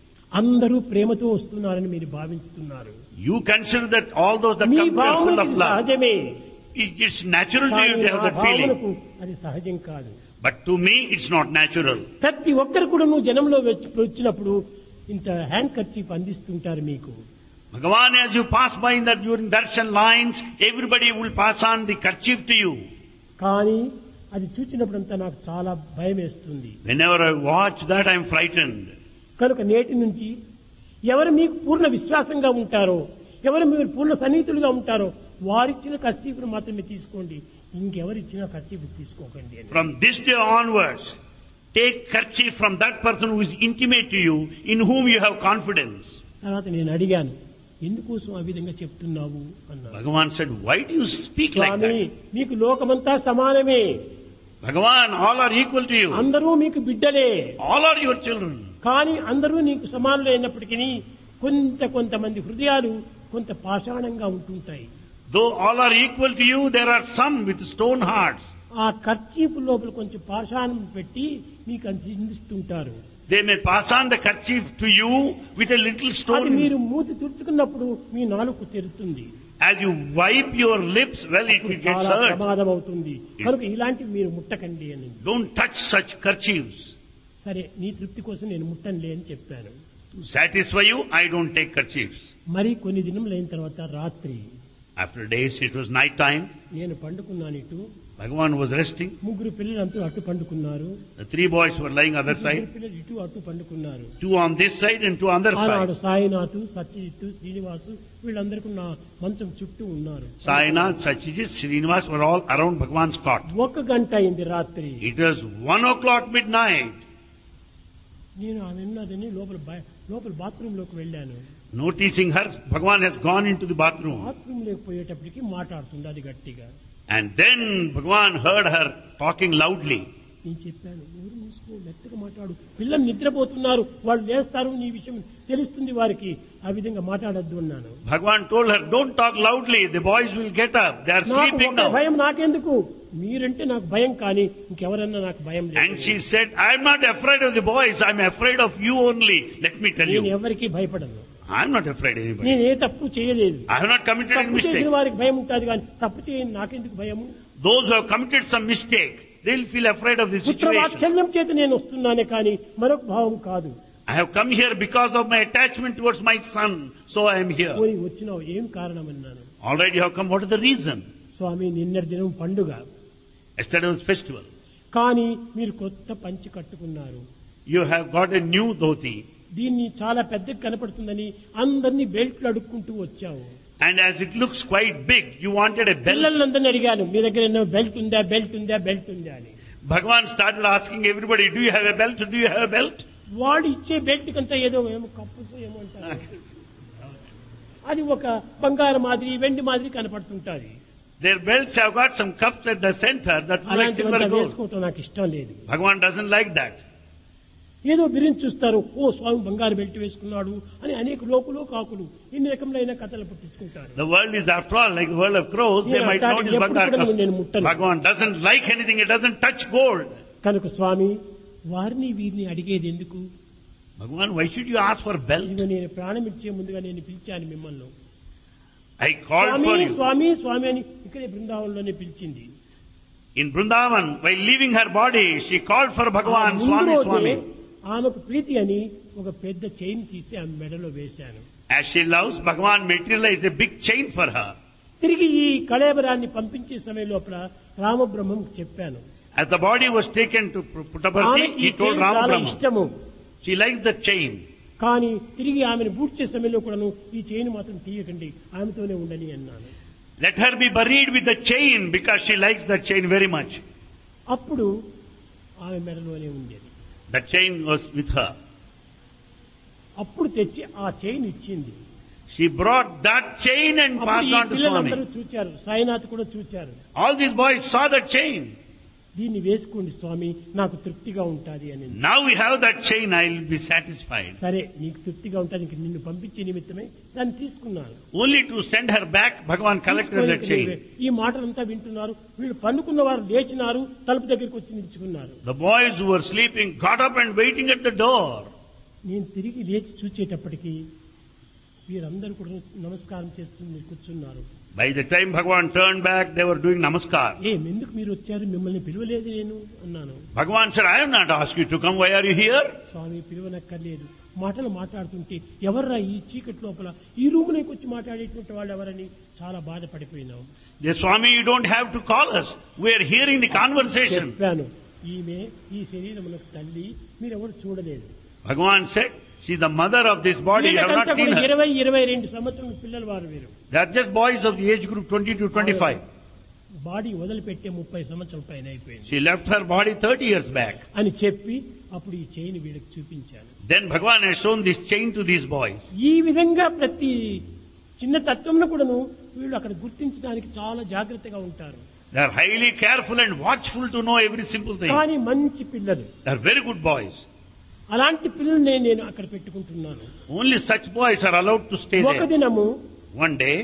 అందరూ ప్రేమతో వస్తున్నారని మీరు భావిస్తున్నారు. You consider that all those that me come here are full భావనకు of love. సహజమే, It- It's natural to you కానీ to have ఆ that feeling. భావనకు అది సహజం కాదు. But to me, it's not natural. ప్రతి ఒక్కరు కూడా నువ్వు జనంలో వచ్చి- వచ్చినప్పుడు ఇంత హ్యాండ్ కర్చీఫ్ అందిస్తుంటారు మీకు. Bhagavan, as you pass by in the during darshan lines, everybody will pass on the kerchief to you. కానీ అది చూసినప్పుడంతా నాకు చాలా భయం వేస్తుంది. Whenever I watch that, I am frightened. కనుక నేటి నుంచి ఎవరు మీకు పూర్ణ విశ్వాసంగా ఉంటారో, ఎవరు మీరు పూర్ణ సన్నిహితులుగా ఉంటారో వారిచ్చిన కర్చీఫ్ను మాత్రమే తీసుకోండి, ఇంకెవరిచ్చిన కర్చీఫ్ తీసుకోకండి అని. From this day onwards, take kerchief from that person who is intimate to you, in whom you have confidence. తర్వాత నేను అడిగాను, ఎందుకోసం ఆ విధంగా చెప్తున్నావు అన్నాను. Bhagavan said, why do you speak like Swamy, that? మీకు లోకమంతా సమానమే, Bhagavan, all are equal to you. అందరూ మీకు బిడ్డలే, All are your children. కానీ అందరూ నీకు సమానులు అయినప్పటికీ కొంత కొంతమంది హృదయాలు కొంత పాషాణంగా ఉంటుంటాయి. Though all are equal to you, there are some with stone hearts. ఆ కర్చీపు లోపల కొంచెం పాషాణం పెట్టి మీకు అందిస్తుంటారు. They may pass on the kerchief to you with a little అది stone. మీరు మూతి తుడుచుకున్నప్పుడు మీ నాలుగు తెరుతుంది, As you wipe your lips, well, it అప్పుడు will get చాలా hurt. ప్రమాదం అవుతుంది. కనుక ఇలాంటివి మీరు ముట్టకండి అని. Don't touch such kerchiefs. సరే, నీ తృప్తి కోసం నేను ముట్టనులే అని చెప్పాను. To satisfy you, I don't take kerchiefs. మరి కొన్ని దినములు అయిన తర్వాత రాత్రి After days, it was night time. నేను పండుకున్నాను. ఇటు Bhagavan was resting. ముగ్గురు పిల్లలంతా అటు పండుకున్నారు, The three boys were lying other ముగ్గురు side. పిల్లలు ఇటు అటు పండుకున్నారు. Two on this side and two on other ఆనాడు side. సాయినాథ్, సత్యజిత్, శ్రీనివాసు వీళ్ళందరికీ నా మంచం చుట్టూ ఉన్నారు. Sainath, Satyajit, Srinivas were all around Bhagavan's cot. ఒక గంట అయింది రాత్రి. It was one o'clock midnight. నేను ఆమె ఉన్నదని లోపల బయ- లోపల బాత్రూమ్ లోకి వెళ్ళాను. Noticing her, Bhagavan has gone into the bathroom. Bathroom లోకి పోయేటప్పటికి మాట్లాడుతుంది అది గట్టిగా. And then Bhagavan heard her talking loudly. నేను చెప్పాను, ఊరు మూసుకో, మెత్తగా మాట్లాడు, పిల్లలు నిద్రపోతున్నారు, వాళ్ళు లేస్తారు, నీ విషయం తెలుస్తుంది వారికి, ఆ విధంగా మాట్లాడద్దు అన్నాను. Bhagavan told her, don't talk loudly, the boys will get up, they are నాకు sleeping ఒక now. భయం నాకెందుకు, మీరంటే నాకు భయం, కానీ ఇంకెవరన్నా నాకు భయం లేదు. And she said, I am not afraid of the boys, I am afraid of you only. Let me tell నేను you, ఎవరికి భయపడను, I am not afraid of anybody. నేను ఏ తప్పు చేయలేదు. I have not committed any తప్పు చేసిన mistake. వారికి భయం ఉంటుంది, కానీ తప్పు చేయని నాకెందుకు భయము. Those who have committed some mistake, they will feel afraid of this situation. పుత్రవాత్సల్యం చేత నేను వస్తున్నానే కానీ మరొక భావం కాదు. I have come here because of my attachment towards my son, so I am here. పోయి వచ్చినావు, ఏం కారణం అన్నాను. Already you have come, what is the reason? స్వామి, నిన్నటి దినం పండుగ, Yesterday was festival. కానీ మీరు కొత్త పంచి కట్టుకున్నారు, You have got a new dhoti. దీన్ని చాలా పెద్దగా కనపడుతుందని అందరినీ బెల్ట్లు అడుక్కుంటూ వచ్చావు. And as it looks quite big, you wanted a belt. పిల్లలందరినీ అడిగాను, మీ దగ్గర ఏమో బెల్ట్ ఉందా బెల్ట్ ఉందా బెల్ట్ ఉందా అని. Bhagavan started asking everybody, do you have a belt? Do you have a belt? వాడు ఇచ్చే బెల్ట్ కంతా ఏదో ఏమో కప్పుతో ఏమో అంటారు. అది ఒక బంగారు మాదిరి వెండి మాదిరి కనపడుతుంటాది. Their belts have got some cups at the center that look like silver అలాంటివంతా gold. వేసుకోవటం నాకు ఇష్టం లేదు. Bhagavan doesn't like that. ఏదో బిరించి చూస్తారు, ఓ స్వామి బంగారు బెల్ట్ వేసుకున్నాడు అని అనేక లోకులు కాకులు ఇన్ని రకములైన కథలు పుట్టించుకుంటారు. The world is after all like the world of crows. They might notice Bhagavan. Bhagavan doesn't like anything. It doesn't touch gold. కనుక స్వామి వారిని వీరిని అడిగేది ఎందుకు? Bhagavan, why should you ask for belt? ఇదిగో నేను ప్రాణం ఇచ్చే ముందుగా నేను పిలిచాను మిమ్మల్ని. I called for Swamy you. స్వామి స్వామి అని ఇక్కడే బృందావనంలోనే పిలిచింది. In Vrindavan, while leaving her body, she called for ఆ Bhagavan, ముందు Swami, రోజే Swami. ఆమెకు ప్రీతి అని ఒక పెద్ద చైన్ తీసి ఆమె మెడలో వేశాను. As she loves, Bhagavan materialized a big chain for her. తిరిగి ఈ కళేబరాన్ని పంపించే సమయం లోపల రామబ్రహ్మం చెప్పాను. As the body was taken to Puttaparthi, ఆమెకి ఈ he told చైన్ చాలా Ramabrahma. ఇష్టము. She likes the chain. కానీ తిరిగి ఆమెను పూడ్చే సమయంలో కూడాను ఈ చైన్ మాత్రం తీయకండి, ఆమెతోనే ఉండని అన్నాను. Let her be buried with the chain because she likes the chain very much. అప్పుడు ఆమె మెడలోనే ఉండేది. The chain was with her. అప్పుడు తెచ్చి ఆ చైన్ ఇచ్చింది. She brought that chain and అప్పుడు passed ఈ on to పిల్లలందరూ Swami. చూచారు, సాయినాథ్ కూడా చూచారు. All these boys saw the chain. దీన్ని వేసుకోండి స్వామి, నాకు తృప్తిగా ఉంటాది అని. Now we have that chain, I will be satisfied. సరే నీకు తృప్తిగా ఉంటుంది, ఇంక నిన్ను పంపించే నిమిత్తమే దాన్ని తీసుకున్నాను. Only to send her back, Bhagavan collected that chain. ఈ మాటలంతా వింటున్నారు. వీళ్ళు పన్నుకున్న వారు లేచినారు, తలుపు దగ్గరికి వచ్చి నిల్చుకున్నారు. The boys who were sleeping got up and waiting at the door. నేను తిరిగి లేచి చూచేటప్పటికి వీరందరూ కూడా నమస్కారం చేస్తూ కూర్చున్నారు. By the time Bhagavan turned back, they were doing namaskar. ఏం ఎందుకు మీరు వచ్చారు, మిమ్మల్ని పిలవలేదు నేను అన్నాను. Bhagavan said, I have not asked you to come. Why are you here? స్వామి పిలువనక్కర్లేదు, మాటలు మాట్లాడుతుంటే ఎవర్రా ఈ చీకటి లోపల ఈ రూములోకి వచ్చి మాట్లాడేటువంటి వాళ్ళు ఎవరని చాలా బాధపడిపోయినాం. Yes, Swami, you don't have to call us. We are hearing the conversation. చెప్పాను, ఈమె ఈ శరీరములకు తల్లి, మీరెవరు చూడలేదు. Bhagavan said, she is the mother of this body. You have not వీళ్ళకంతా seen కూడా her. ఇరవై ఇరవై రెండు సంవత్సరాల పిల్లలు వారు వీరు. They are just boys of the age group twenty to twenty-five. Body వదిలిపెట్టే ముప్పై సంవత్సరాల పైన అయిపోయింది She left her body thirty years back. అని చెప్పి అప్పుడు ఈ చైన్ వీళ్ళకి చూపించాను. Then Bhagavan has shown this chain to these boys. ఈ విధంగా ప్రతి చిన్న తత్వంలో కూడాను వీళ్ళు అక్కడ గుర్తించడానికి చాలా జాగ్రత్తగా ఉంటారు. They are highly careful and watchful to know every simple thing. కానీ మంచి పిల్లలు, They are very good boys. అలాంటి పిల్లల్ని నేను అక్కడ పెట్టుకుంటున్నాను. Only such boys are allowed to stay ఒక there. దినము One day,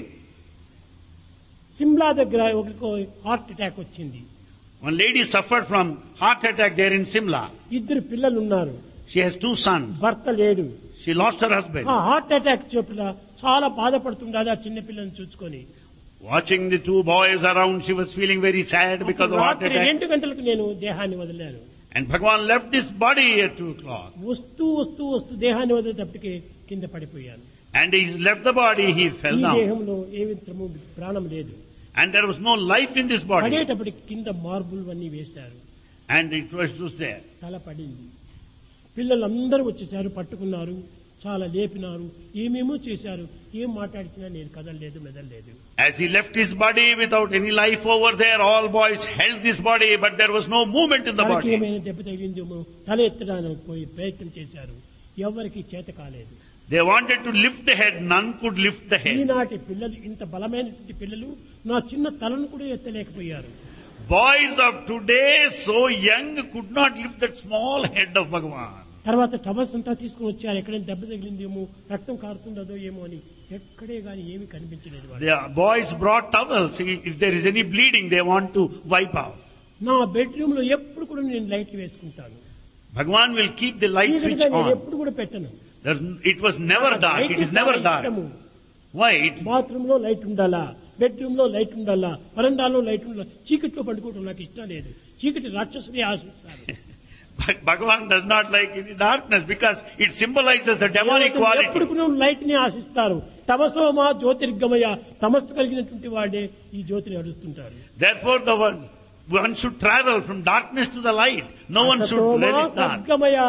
సిమ్లా దగ్గర ఒక హార్ట్ అటాక్ వచ్చింది. one lady suffered from heart attack there in Simla. ఇద్దరు పిల్లలు ఉన్నారు, She has two sons. భర్త లేడు. She lost her husband. ఆ హార్ట్ అటాక్ చోట్ల చాలా బాధపడుతుండదు ఆ చిన్న పిల్లల్ని చూసుకొని. Watching the two boys around, she was feeling very sad because of heart రాత్రి attack. రెండు గంటలకు నేను దేహాన్ని వదిలాను. And Bhagavan left this body at two o'clock. వస్తూ వస్తూ వస్తూ దేహాన్ని వదిలేటప్పటికి కింద పడిపోయాను. And he left the body, he fell ఈ down. దేహంలో ఏ విధము ప్రాణం లేదు. And there was no life in this body. పడేటప్పటికి కింద మార్బుల్ అన్ని వేశారు. And it was was there. తల పడింది. పిల్లలందరూ వచ్చేసారు, పట్టుకున్నారు, చాలా లేపినారు, ఏమేమో చేశారు. ఏం మాట్లాడిచినా నేను కదలలేదు, మెదలలేదు. As he left his body without any life over there, all boys held this body, but there was no movement in the తనకి body. ఏమైనా దెబ్బ తగిలిందేమో తల ఎత్తడానికి పోయి ప్రయత్నం చేశారు. ఎవరికి చేత కాలేదు. They wanted to lift the head, none could lift the head. ఈనాటి పిల్లలు, ఇంత బలమైనటువంటి పిల్లలు నా చిన్న తలను కూడా ఎత్తలేకపోయారు. Boys of today, so young, could not lift that small head of Bhagavan. తర్వాత టవల్స్ అంతా తీసుకుని వచ్చారు. ఎక్కడైనా దెబ్బ తగిలిందేమో, రక్తం కారుతుండదో ఏమో అని. ఎక్కడే గాని ఏమీ కనిపించలేదు. The boys brought towels. If there is any bleeding, they want to wipe out. నా బెడ్రూమ్ లో ఎప్పుడు కూడా నేను లైట్లు వేసుకుంటాను. Bhagavan will keep the light switch నేను on. ఎప్పుడు కూడా పెట్టను. There's, it was never dark. It is never dark. Why? It- bathroom లో లైట్ ఉండాలా, బెడ్రూమ్ లో లైట్ ఉండాలా, వరండాలో లైట్ ఉండాలా. చీకట్లో పండుకోవడం నాకు ఇష్టం లేదు. చీకటి రాక్షసుని ఆశిస్తాను. But Bhagavan does not like any darkness because it symbolizes the demonic ఎప్పుడు quality. కూడా లైట్ ని ఆశిస్తారు. తమసోమా జ్యోతిర్గమయ, తమస్సు కలిగినటువంటి వాడే ఈ జ్యోతిని అడుస్తుంటారు. Therefore, the one, one should travel from darkness to the light. No one should resist that. సద్గమయ,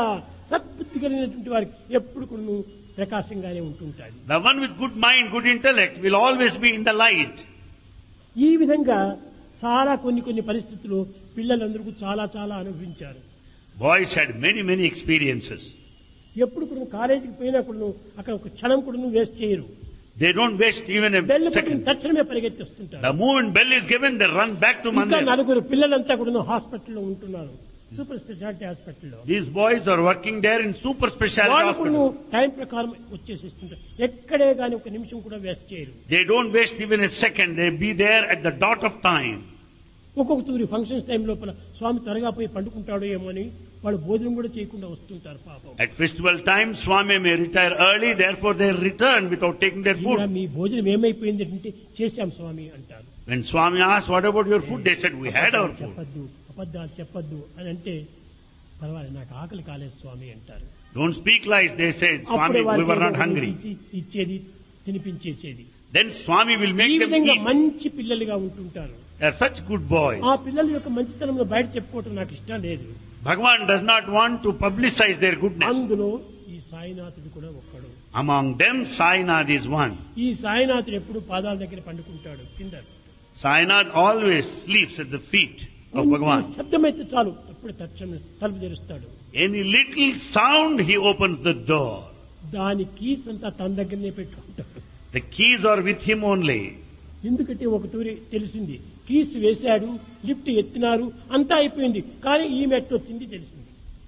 సద్బుద్ధి కలిగినటువంటి వారికి ఎప్పుడు కూడా ప్రకాశంగానే ఉంటుంటాడు. The one with good mind, good intellect will always be in the light. ఈ విధంగా చాలా కొన్ని కొన్ని పరిస్థితుల్లో పిల్లలందరూ చాలా చాలా అనుభవించారు. Boys had many, many experiences. ఎప్పుడు కూడా కాలేజీకి పోయినా కూడా అక్కడ ఒక క్షణం కూడా వేస్ట్ చేయరు. They don't waste even a bell second. తక్షణమే పరిగెత్తి వస్తుంటారు. The moment bell is given, they run back to ఇంకా Mandir. నలుగురు పిల్లలంతా కూడా హాస్పిటల్లో ఉంటున్నారు, సూపర్ స్పెషాలిటీ హాస్పిటల్లో. These boys are working there in super specialty వాళ్ళు కూడా hospital. టైం ప్రకారం వచ్చేసిస్తుంటారు. ఎక్కడే కానీ ఒక నిమిషం కూడా వేస్ట్ చేయరు. They don't waste even a second. They be there at the dot of time. ఒక్కొక్క తూరి ఫంక్షన్స్ టైం లోపల స్వామి త్వరగా పోయి పండుకుంటాడో ఏమో అని వాళ్ళు భోజనం కూడా చేయకుండా వస్తుంటారు పాపం. At festival time, Swami may retire early, therefore they return without taking their ఇలా food. మీ భోజనం ఏమైపోయింది అంటే చేశాం స్వామి అంటారు. When Swami asked, what about your food? They said, we had our food. చెప్పద్దు, అబద్ధాలు చెప్పద్దు అని అంటే పర్వాలేదు నాకు ఆకలి కాలేదు స్వామి అంటారు. Don't speak lies, they said. Swami, అప్పుడే we were not వారికి hungry. ఇచ్చేది తినిపించేసేది. Then Swami will ఈ make them విధంగా eat. మంచి పిల్లలుగా ఉంటుంటారు. They are such good boys. ఆ పిల్లల యొక్క మంచితనంలో బయట చెప్పుకోవటం నాకు ఇష్టం లేదు. Bhagavan does not want to publicize their goodness. అందులో ఈ సాయినాథుడు కూడా ఒక్కడు. Among them, Sainath is one. ఈ సాయినాథుడు ఎప్పుడు పాదాల దగ్గర పండుకుంటాడు కింద. Sainath always sleeps at the feet of Bhagavan. శబ్దమైతే చాలు అప్పుడు తక్షణం తలుపు తెరుస్తాడు. Any little sound, he opens the door. దాని కీస్ అంతా తన దగ్గరనే పెట్టుకుంటాడు. The keys are with him only. ఎందుకంటే ఒక తూరి తెలిసింది, కీస్ వేశాడు, లిఫ్ట్ ఎత్తినారు, అంతా అయిపోయింది, కానీ ఈ మెట్టు వచ్చింది తెలిసింది.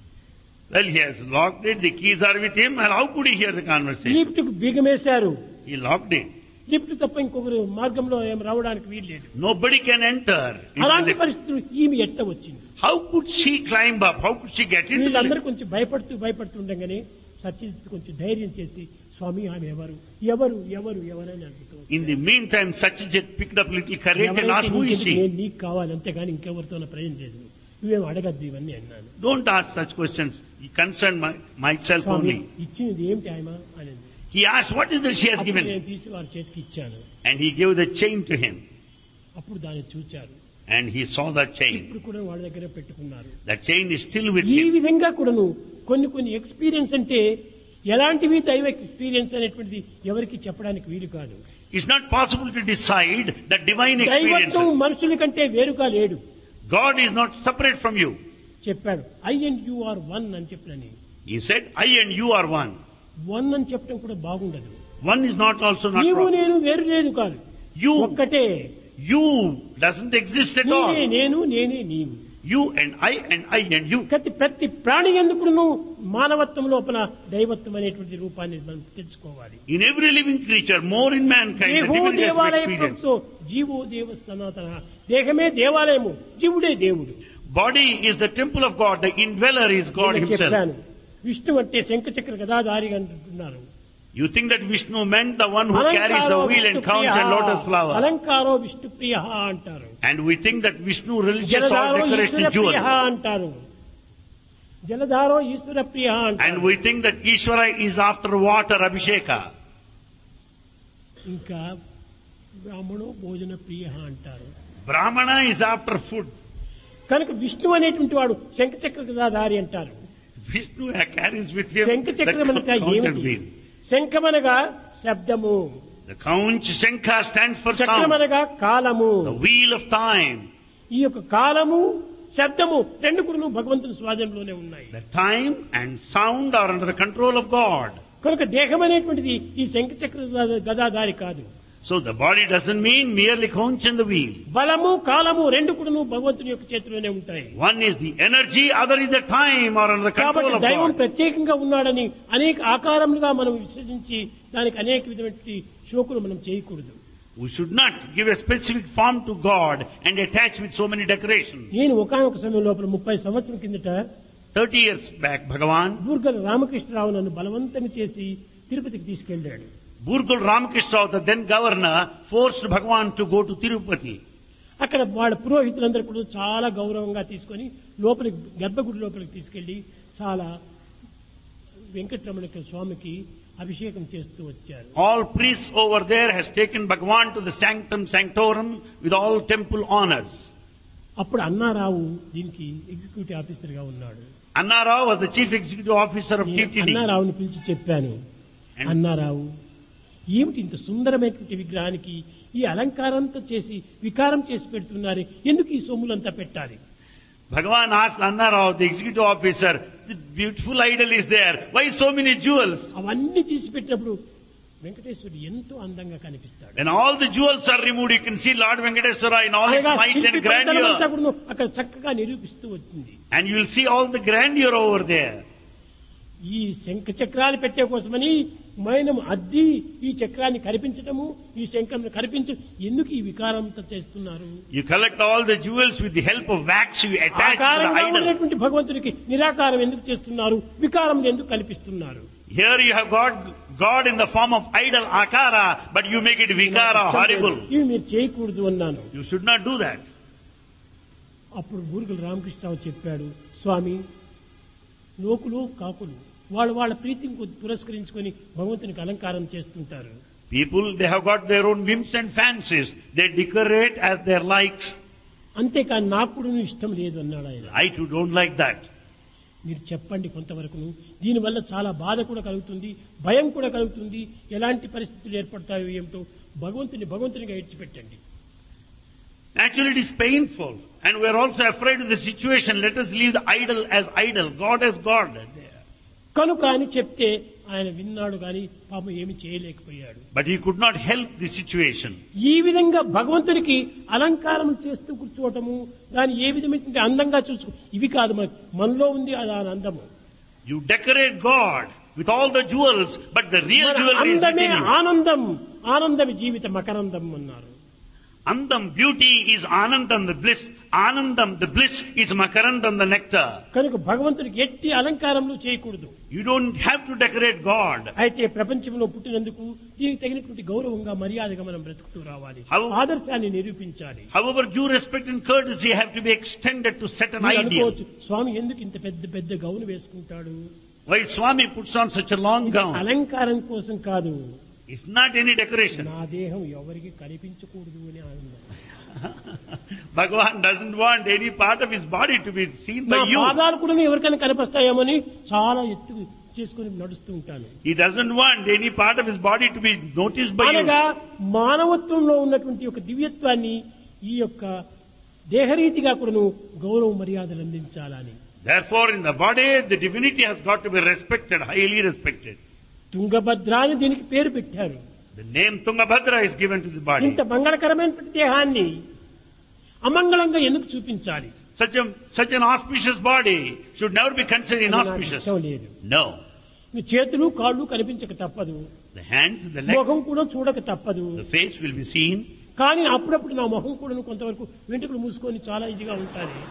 Well, he has locked it, the keys are with him, and how could he hear the conversation? Lift కు బిగమేశారు, He locked it. లిఫ్ట్ తప్ప ఇంకొకరు మార్గంలో ఏం రావడానికి వీలు లేదు. Nobody can enter. into అలాంటి the lift. పరిస్థితులు ఈమె ఎట్ట వచ్చింది. How could she climb up? How could she get into the వీళ్ళందరూ lift? కొంచెం భయపడుతూ భయపడుతుండగానే సత్యజిత్ కొంచెం ధైర్యం చేసి, స్వామి ఆమె ఎవరు ఎవరు ఎవరు ఎవరని అడుగుతూ, In the meantime, Satyajit picked up little courage and asked, who is she? నేను నీకు కావాలి అంతేగాని ఇంకెవరితో ప్రయోజనం లేదు, నువ్వేం అడగద్దు ఇవన్నీ అన్నాను. Don't ask such questions. He concerned my, myself Swamy only. ఇచ్చినది ఏమిటి ఆయమ అని. He asked, what is that she has అప్పుడు given? నేను తీసి వారి చేతికి ఇచ్చాను. And he gave the chain to him. అప్పుడు దాన్ని చూచారు. And he saw that chain. ఇప్పుడు కూడా వాళ్ళ దగ్గర పెట్టుకున్నారు. That chain is still with ఈ him. విధంగా కూడాను కొన్ని కొన్ని ఎక్స్పీరియన్స్ అంటే ఎలాంటివి దైవ ఎక్స్పీరియన్స్ అనేటువంటిది ఎవరికి చెప్పడానికి వీలు కాదు. It's not possible to decide the divine దైవత్వం experiences. మనుషుల కంటే వేరుగా లేడు. God is not separate from you. చెప్పాడు I and you are one అని చెప్పినని. He said, I and you are one. One అని చెప్పడం కూడా బాగుండదు. One is not also not నీవు proper. నేను వేరు లేదు కాదు, You, ఒక్కటే. you doesn't exist at నేనే all. నేను నేనే నీవు. You and I and I and you. ప్రతి ప్రతి ప్రాణి ఎందుకును మానవత్వం లోపల దైవత్వం అనేటువంటి రూపాన్ని మనం తెలుసుకోవాలి. In every living creature, more in mankind, the దేహో divinity has దేవాలయ experience. ప్రోక్తో జీవో దేవ సనాతన. దేహమే దేవాలయము, జీవుడే దేవుడు. Body is the temple of God. The indweller is God నేను himself. చెప్పాను, విష్ణు అంటే శంఖచక్ర గదాధారి అంటున్నారు. You think that Vishnu meant the one who carries the wheel and counts a lotus flower. అలంకారో Vishnu ప్రియ అంటారు. And we think that Vishnu religious or జలధారో decoration Eshwara jewel. ప్రియ అంటారు. జలధారో ఈశ్వర ప్రియ అంటారు. And we think that Ishvara is after water, Abhisheka. ఇంకా బ్రాహ్మణో భోజన ప్రియ అంటారు. Brahmana is after food. కనుక విష్ణు అనేటువంటి వాడు శంఖచక్ర గదాధారి అంటారు. Vishnu carries with him the శంఖచక్రం అనగా conch and ఏమిటి? wheel. శంఖమనగా శబ్దము, The conch, Shankha stands for sound. చక్రమనగా కాలము. The wheel of time. ఈ యొక్క కాలము శబ్దము రెండు కూడా భగవంతుని స్వాధీనంలోనే ఉన్నాయి. The time and sound are under the control of God. కనుక దేహం అనేటువంటిది ఈ శంఖచక్ర గదాధారి కాదు. So the body doesn't mean merely conch and the wheel. బలము కాలము రెండు కూడా భగవంతుని యొక్క చేతిలోనే ఉంటాయి. One is the energy, other is the time or under the control కాబట్టి of దైవం God. ప్రత్యేకంగా ఉన్నాడని అనేక ఆకారములుగా మనం విశ్వసించి దానికి అనేక విధమైన షోకులు మనం చేయకూడదు. We should not give a specific form to God and attach with so many decorations. నేను ఒకానొక సమయం లోపల ముప్పై సంవత్సరం కిందట Thirty years back, Bhagavan, బూర్గల Ramakrishna Rao నన్ను బలవంతం చేసి తిరుపతికి తీసుకెళ్ళాడు. Burgul Ramakrishna, the then governor, forced Bhagavan to go to Tirupati. అక్కడ వాళ్ళ పురోహితులందరూ కూడా చాలా గౌరవంగా తీసుకొని లోపలికి గర్భగుడి లోపలికి తీసుకెళ్లి చాలా వెంకటరమణ స్వామికి అభిషేకం చేస్తూ వచ్చారు. All priests over there has taken Bhagavan to the sanctum sanctorum with all temple honors. అప్పుడు అన్నారావు దీనికి ఎగ్జిక్యూటివ్ ఆఫీసర్ గా ఉన్నాడు. Anna Rao was the chief executive officer of T T D. అన్నారావుని పిలిచి చెప్పాను, And- అన్నారావు ఏమిటి ఇంత సుందరమైనటువంటి విగ్రహానికి ఈ అలంకారంతో చేసి వికారం చేసి పెడుతున్నారు, ఎందుకు ఈ సొమ్ములంతా పెట్టాలి? Bhagavan asked Anna Rao, the executive officer, the beautiful idol is there. Why so many jewels? అవన్నీ తీసి పెట్టినప్పుడు వెంకటేశ్వరుడు ఎంతో అందంగా కనిపిస్తాడు. When all the jewels are removed, you can see Lord Venkateswara in all his అనగా might and శిల్పి పనితనమంతా grandeur. కూడాను అక్కడ చక్కగా నిరూపిస్తూ వచ్చింది. And you will see all the grandeur over there. ఈ శంఖ చక్రాలు పెట్టే కోసమని మైనం అద్ది ఈ చక్రాన్ని కనిపించటము, ఈ శంఖం కనిపించ ఎందుకు ఈ వికారంతో చేస్తున్నారు? You collect all the jewels with the help of wax you attach to the ఆకారంగా idol. ఉన్నటువంటి భగవంతుడికి నిరాకారం ఎందుకు చేస్తున్నారు? వికారం ఎందుకు కల్పిస్తున్నారు? Here you have got God in the form of idol akara, but you make it vikara, horrible. ఇవి మీరు చేయకూడదు అన్నాను. You should not do that. అప్పుడు బూరుగుల రామకృష్ణరావు చెప్పాడు, స్వామి లోకులు కాకులు వాళ్ళు వాళ్ళ ప్రీతిని కొద్ది పురస్కరించుకొని భగవంతునికి అలంకారం చేస్తుంటారు. People, they have got their own whims and fancies. They decorate as their likes. అంతేకాని నాకు కూడా ఇష్టం లేదు అన్నాడు ఆయన. I too don't like that. మీరు చెప్పండి కొంతవరకును, దీనివల్ల చాలా బాధ కూడా కలుగుతుంది, భయం కూడా కలుగుతుంది, ఎలాంటి పరిస్థితులు ఏర్పడతాయో ఏమిటో భగవంతుని భగవంతునిగా ఇచ్చిపెట్టండి. Actually, it is painful, and we are also afraid of the situation. Let us leave the idol as idol, God as God. కనుక అని చెప్తే ఆయన విన్నాడు కానీ పాపం ఏమి చేయలేకపోయాడు. But he could not help the situation. ఈ విధంగా భగవంతునికి అలంకారం చేస్తూ కూర్చోవటము, దాన్ని ఏ విధమైన అందంగా చూసుకో, ఇవి కాదు మన మనలో ఉంది అది ఆ అందము. You decorate God with all the jewels, but the real మన jewelry is అందమే within you. ఆనందం, ఆనందం జీవిత మకరందం అన్నారు. Andam, beauty is Anandam, the bliss. Anandam, the bliss is Makarandam, the nectar. కనుక భగవంతునికి ఎట్టి అలంకారములు చేయకూడదు. You don't have to decorate God. అయితే ప్రపంచంలో పుట్టినందుకు దీనికి తగినటువంటి గౌరవంగా మర్యాదగా మనం బ్రతుకుతూ రావాలి, How- ఆదర్శాన్ని నిరూపించాలి. However, due respect and courtesy have to be extended to set an మీరు ideal. అనుకోవచ్చు, స్వామి ఎందుకు ఇంత పెద్ద పెద్ద గౌను వేసుకుంటాడు? Why Swami puts on such a long gown? అలంకారం కోసం కాదు, It's not any decoration. నా దేహం ఎవరికి కనిపించకూడదు అని ఆనందం. Bhagavan doesn't want any part of his body to be seen నా by you. పాదాలు కూడా ఎవరికైనా కనిపిస్తాయేమని చాలా ఎత్తు చేసుకుని నడుస్తూ ఉంటాను. He doesn't want any part of his body to be noticed by you. అనగా మానవత్వంలో ఉన్నటువంటి ఒక దివ్యత్వాన్ని ఈ యొక్క దేహరీతిగా కూడాను గౌరవ మర్యాదలు అందించాలని. Therefore, in the body, the divinity has got to be respected, highly respected. Tungabhadra అని దీనికి పేరు పెట్టారు. The name Tungabhadra is given to the body. ఇంత మంగళకరమైనటువంటి దేహాన్ని అమంగళంగా ఎందుకు చూపించాలి? Such a such an auspicious body should never be considered అది నాకు inauspicious. ఇష్టం లేదు. No. మీ చేతులు కాళ్ళు కనిపించక తప్పదు, The hands, the legs, ముఖం కూడా చూడక తప్పదు. the face will be seen. కానీ అప్పుడప్పుడు నా ముఖం కూడా కొంతవరకు వెంట్రుకలు మూసుకొని చాలా ఇదిగా ఉంటుంది.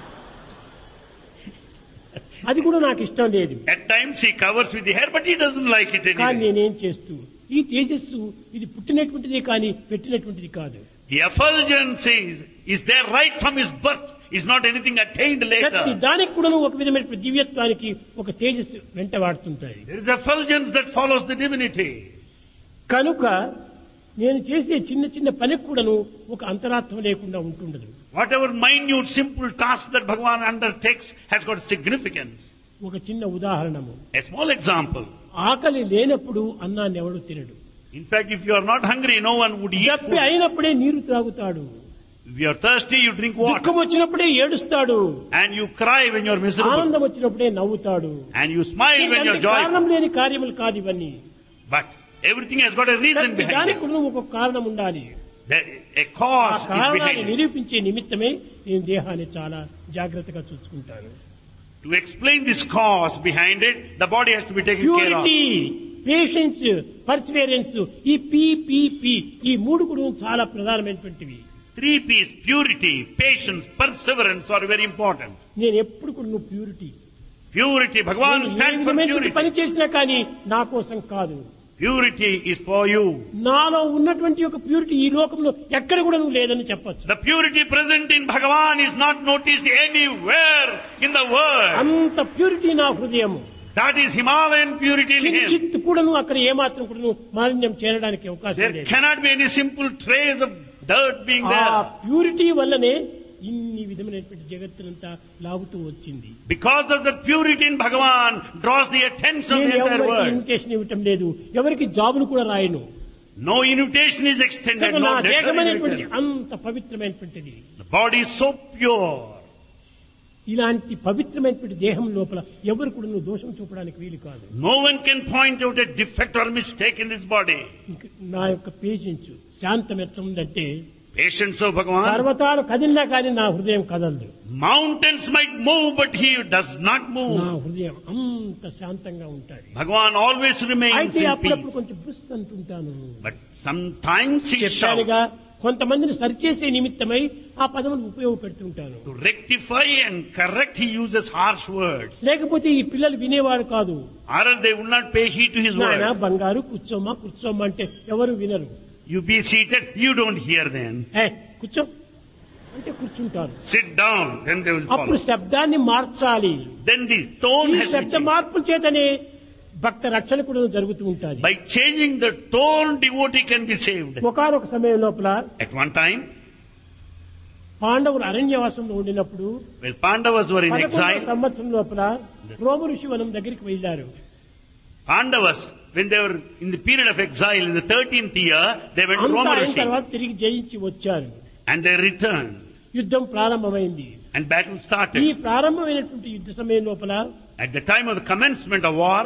అది కూడా నాకు ఇష్టం లేదు. At times he covers with the hair, but he doesn't like it కానీ anyway. నేనేం చేస్తూ ఈ తేజస్సు ఇది పుట్టినటువంటిదే కానీ పెట్టినటువంటిది కాదు. The effulgence is, is there right from his birth, is not anything attained ప్రతి later. దానికి కూడా ఒక విధమైన దివ్యత్వానికి ఒక తేజస్సు వెంటవాడుతుంటాయి. There is effulgence that follows the divinity. కనుక నేను చేసే చిన్న చిన్న పనికి కూడాను ఒక అంతరార్థం లేకుండా ఉంటుండదు. Whatever minute, simple task that Bhagavan undertakes has got significance. ఒక చిన్న ఉదాహరణము, A small example. ఆకలి లేనప్పుడు అన్నాన్ని ఎవడు తినడు. In fact, if you are not hungry, no one would eat దప్పి food. అయినప్పుడే నీరు త్రాగుతాడు, If you are thirsty, you drink water. దుఃఖం వచ్చినప్పుడే ఏడుస్తాడు, And you cry when you are miserable. ఆనందం వచ్చినప్పుడే నవ్వుతాడు. And you smile when you are కారణం joyful. లేని కార్యములు కాదు ఇవన్నీ. But everything has got a reason ప్రతి behind దానికి it. కూడా ఒక కారణం ఉండాలి. There, a ఆ cause is కారణాన్ని behind it. నిరూపించే నిమిత్తమే నేను దేహాన్ని చాలా జాగ్రత్తగా చూసుకుంటాను. To explain this cause behind it, the body has to be taken care of. Purity, patience, perseverance, ఈ పి పి పి ఈ మూడు కూడా చాలా ప్రధానమైనటువంటివి. Three P's, purity, patience, perseverance are very important. నేను ఎప్పుడు కూడా నువ్వు purity, Purity, Bhagavan stands for purity. పని చేసినా కానీ నా కోసం కాదు. Purity is for you. నాలో ఉన్నటువంటి ఒక ప్యూరిటీ ఈ లోకంలో ఎక్కడ కూడా నువ్వు లేదని చెప్పొచ్చు. The purity present in Bhagavan is not noticed anywhere in the world. అంత ప్యూరిటీ నా హృదయము. That is Himalayan purity in him. కించిత్ కూడాను అక్కడ ఏమాత్రం కూడాను మాలిన్యం చేరడానికి అవకాశం There లేదు. cannot be any simple trace of dirt being ఆ there. ప్యూరిటీ వల్లనే ఇన్ని విధమైనటువంటి జగత్తునంతా లాగుతూ వచ్చింది. Because of the purity in Bhagavan draws the attention of the నేను entire ఎవరికి world. ఇన్విటేషన్ ఇవ్వటం లేదు, ఎవరికి జాబులు కూడా రాయను. No invitation is extended. నా No letter is దేహమైనటువంటి written. అంత పవిత్రమైనటువంటిది. The body is so pure. ఇలాంటి పవిత్రమైనటువంటి దేహం లోపల ఎవరు కూడా నువ్వు దోషం చూపడానికి వీలు కాదు. No one can point out a defect or mistake in this body. ఇంక నా యొక్క పేషెన్స్ శాంతం ఎట్లా ఉందంటే, Patience of Bhagavan. పర్వతాలు కదిలినా కానీ నా హృదయం కదలదు. Mountains might move, but he does not నా move. హృదయం అంత శాంతంగా ఉంటుంది. Bhagavan always remains అయితే in అప్పుడప్పుడు peace. కొంచెం బుస్ అంటుంటాను. But sometimes he shouts. చెప్పానుగా, కొంతమందిని సరిచేసే నిమిత్తమై ఆ పదమును ఉపయోగపెడుతుంటాను. To rectify and correct, he uses harsh words. లేకపోతే ఈ పిల్లలు వినేవారు కాదు. Or else they would not pay heed to his నాయన words. బంగారు కూర్చోమ్మా కూర్చోమ్మా అంటే ఎవరు వినరు. You be seated, you don't hear them. ఏ కూర్చో అంటే కూర్చుంటారు. Sit down, then they will అప్పుడు follow. శబ్దాన్ని మార్చాలి. Then the tone ఈ has to శబ్ద change. మార్పుల చేతనే భక్త రక్షణ కూడా జరుగుతూ ఉంటుంది. By changing the tone, devotee can be saved. ఒకానొక సమయం లోపల At one time, పాండవులు అరణ్యవాసంలో ఉండినప్పుడు when Pandavas were in పదకొండవ exile, సంవత్సరం లోపల రోమ ఋషి వనం దగ్గరికి వెళ్ళారు. Pandavas, when they were in the period of exile in the thirteenth year, they went to అంతా Roma అయిన Rishi తర్వాత తిరిగి జయించి వచ్చారు. and they returned యుద్ధం ప్రారంభమైంది. and battle ఈ started. ప్రారంభమైనటువంటి యుద్ధ సమయం లోపల At the time of the commencement of war,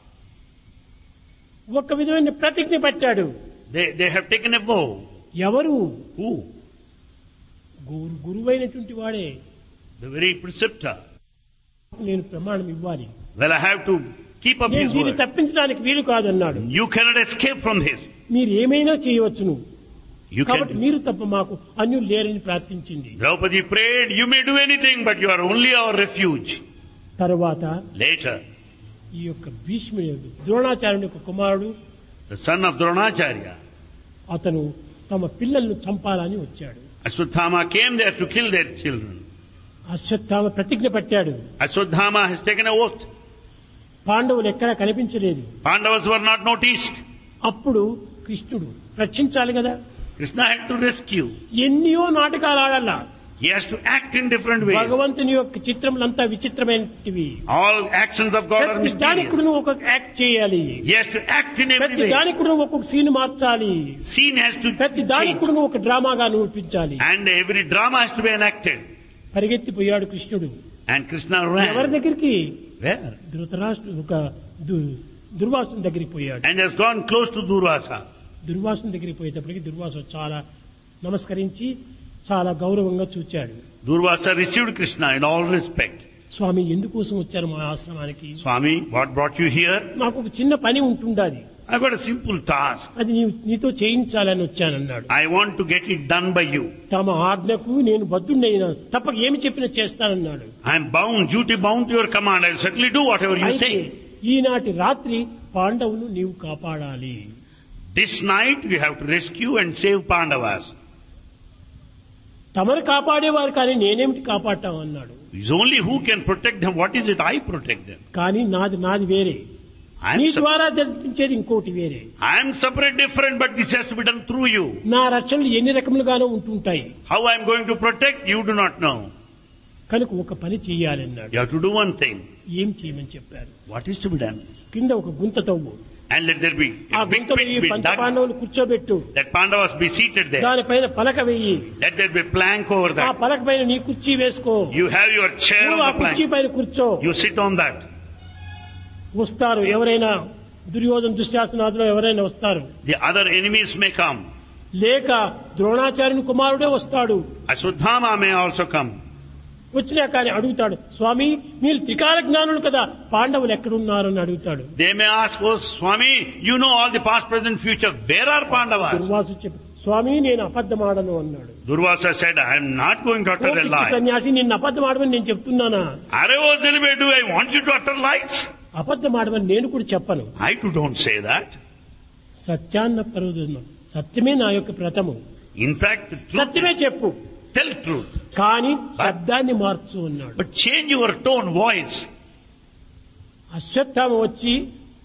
ఒక విధమైన ప్రతిజ్ఞ పెట్టాడు. they, they have taken a vow. ఎవరు? Who? గురు గురువైనటువంటి వాడే. The very preceptor. నేను ప్రమాణం ఇవ్వాలి. Well, I have to keep up నేను his దీన్ని word. తప్పించడానికి వీలు కాదన్నాడు. You cannot escape from this. మీరు ఏమైనా చేయవచ్చును, You కాబట్టి can. మీరు తప్ప మాకు అన్యులు లేరని ప్రార్థించింది. Draupadi prayed, you may do anything, but you are only our refuge. తరువాత Later, ఈ యొక్క భీష్ముడు ద్రోణాచార్యుని యొక్క కుమారుడు the son of Dronacharya, అతను తమ పిల్లలను చంపాలని వచ్చాడు. Ashwatthama came there to kill their children. Ashwatthama ప్రతిజ్ఞ పట్టాడు. Ashwatthama has taken an oath. పాండవులు ఎక్కడా కనిపించలేదు. Pandavas were not noticed. అప్పుడు కృష్ణుడు రక్షించాలి కదా, Krishna had to rescue. ఎన్నో నాటకాలు ఆడాల. He has to act in different ways. భగవంతుని యొక్క చిత్రములంతా విచిత్రమైనవి. All actions of God are ప్రతి దానికి mysterious. కూడా నువ్వు ఒక యాక్ట్ చేయాలి. He has to act in every ప్రతి way. దానికి కూడా నువ్వు ఒక్కొక్క సీన్ మార్చాలి. Scene has to ప్రతి దానికి change. కూడా నువ్వు ఒక డ్రామాగా నిరూపించాలి. And every drama has to be enacted. పరిగెత్తిపోయాడు కృష్ణుడు. And Krishna ఎవరి ran. దగ్గరికి? Where? ధృతరాష్ట్రుడు ఒక దు- దుర్వాసుని దగ్గరికి పోయాడు. And has gone close to Durvasa. దుర్వాసుని దగ్గరికి పోయేటప్పటికి దుర్వాసు చాలా నమస్కరించి చాలా గౌరవంగా చూచాడు. Durvasa received Krishna in all respect. స్వామి ఎందుకోసం వచ్చారు మా ఆశ్రమానికి? Swami, what brought you here? నాకు ఒక చిన్న పని ఉంటుండాది, I've got a simple task. అది నీ నీతో చేయించాలని వచ్చానన్నాడు. I want to get it done by you. తమ ఆజ్ఞకు నేను బద్ధుడైనా తప్పక ఏమి చెప్పినా చేస్తానన్నాడు. I'm bound, duty bound to your command. I'll certainly do whatever you అయితే say. ఈనాటి రాత్రి పాండవులు నీవు కాపాడాలి. This night we have to rescue and save Pandavas. తమను కాపాడేవారు కానీ నేనేమిటి కాపాడతాం అన్నాడు. It's only who can protect them. What is it? I protect them. కానీ నాది నాది వేరే, I'm, నీ sep- ద్వారా జరిపించేది ఇంకోటి వేరే. I'm separate, different, but this has to be done through you. నా రక్షణలు ఎన్ని రకములుగానో ఉంటుంటాయి. How I'm going to protect, you do not know. కనుక ఒక పని చెయ్యాలన్నాడు. You have to do one thing. ఏం చేయమని చెప్పారు? What is to be done? కింద ఒక గుంత తవ్వు, And let there be ఆ a big గుంతలో pit ఈ be పంచ dug. పాండవులు కూర్చోబెట్టు, Let Pandavas be seated there. దానిపైన పలక వెయ్యి, Let there be a plank over ఆ that. పలక పైన నీ కుర్చీ వేసుకో, You have your chair నువ్వు ఆ on the కుర్చీ plank. పైన కూర్చో. You sit on that. వస్తారు ఎవరైనా, దుర్యోధన దుశ్శాసనాథులు ఎవరైనా వస్తారు, The other enemies may come. లేక ద్రోణాచార్యుని కుమారుడే వస్తాడు. Ashwatthama may also come. వచ్చినా కానీ అడుగుతాడు, స్వామి మీరు త్రికాల జ్ఞానులు కదా, పాండవులు ఎక్కడున్నారని అడుగుతాడు. They may ask, oh Swami, you know all the past, present, future. Where are Pandavas? Durvasu చెప్పి, స్వామి నేను అబద్ధమాడను అన్నాడు. Durvasa said, I am not going to oh utter a పిచ్చి lie. సన్యాసి, నిన్ను అబద్ధమాడమని నేను చెప్తున్నానా? Aravo Selve, do I want you to utter lies? అబద్ధమాడమని నేను కూడా చెప్పను. I too don't say that. సత్యాన్న పరుదును, సత్యమే నా యొక్క ప్రథము, In fact, the truth సత్యమే చెప్పు, tell truth. కానీ శబ్దాన్ని మార్చు అన్నాడు. But change your tone, voice. Ashwatthama వచ్చి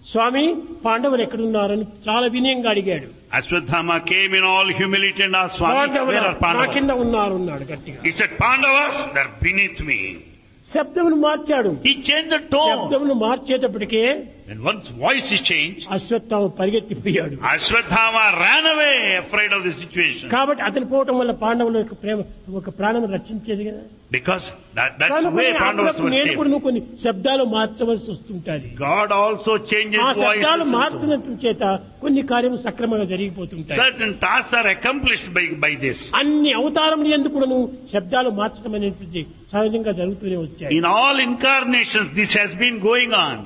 స్వామి పాండవులు ఎక్కడున్నారని చాలా వినయంగా అడిగాడు. Ashwadhama came in all humility and asked, Swami, పాండవులు where are నా Pandavas? కింద ఉన్నారు అన్నాడు గట్టిగా. He said, Pandavas, they're beneath me. శబ్దమును మార్చాడు. He changed the tone. శబ్దమును మార్చేటప్పటికే And once voice is changed, Ashwatthama పరిగెత్తిపోయాడు. Ashwadhama ran away, afraid of the situation. కాబట్టి అతను పోవటం వల్ల పాండవుల యొక్క ప్రేమ ఒక ప్రాణం రక్షించేది కదా. Because that, that's the కనుక way Pandavas అప్పుడప్పుడు were నేను కూడా saved. నువ్వు కొన్ని శబ్దాలు మార్చవలసి వస్తుంటాది. God also changes ఆ శబ్దాలు voices. మార్చినట్టు చేత కొన్ని కార్యములు సక్రమంగా జరిగిపోతుంటాయి. Certain tasks are accomplished by, by this. అన్ని అవతారములు ఎందుకు కూడా నువ్వు శబ్దాలు మార్చడం అనేటువంటి సహజంగా జరుగుతూనే వచ్చాయి. In all incarnations, this has been going on.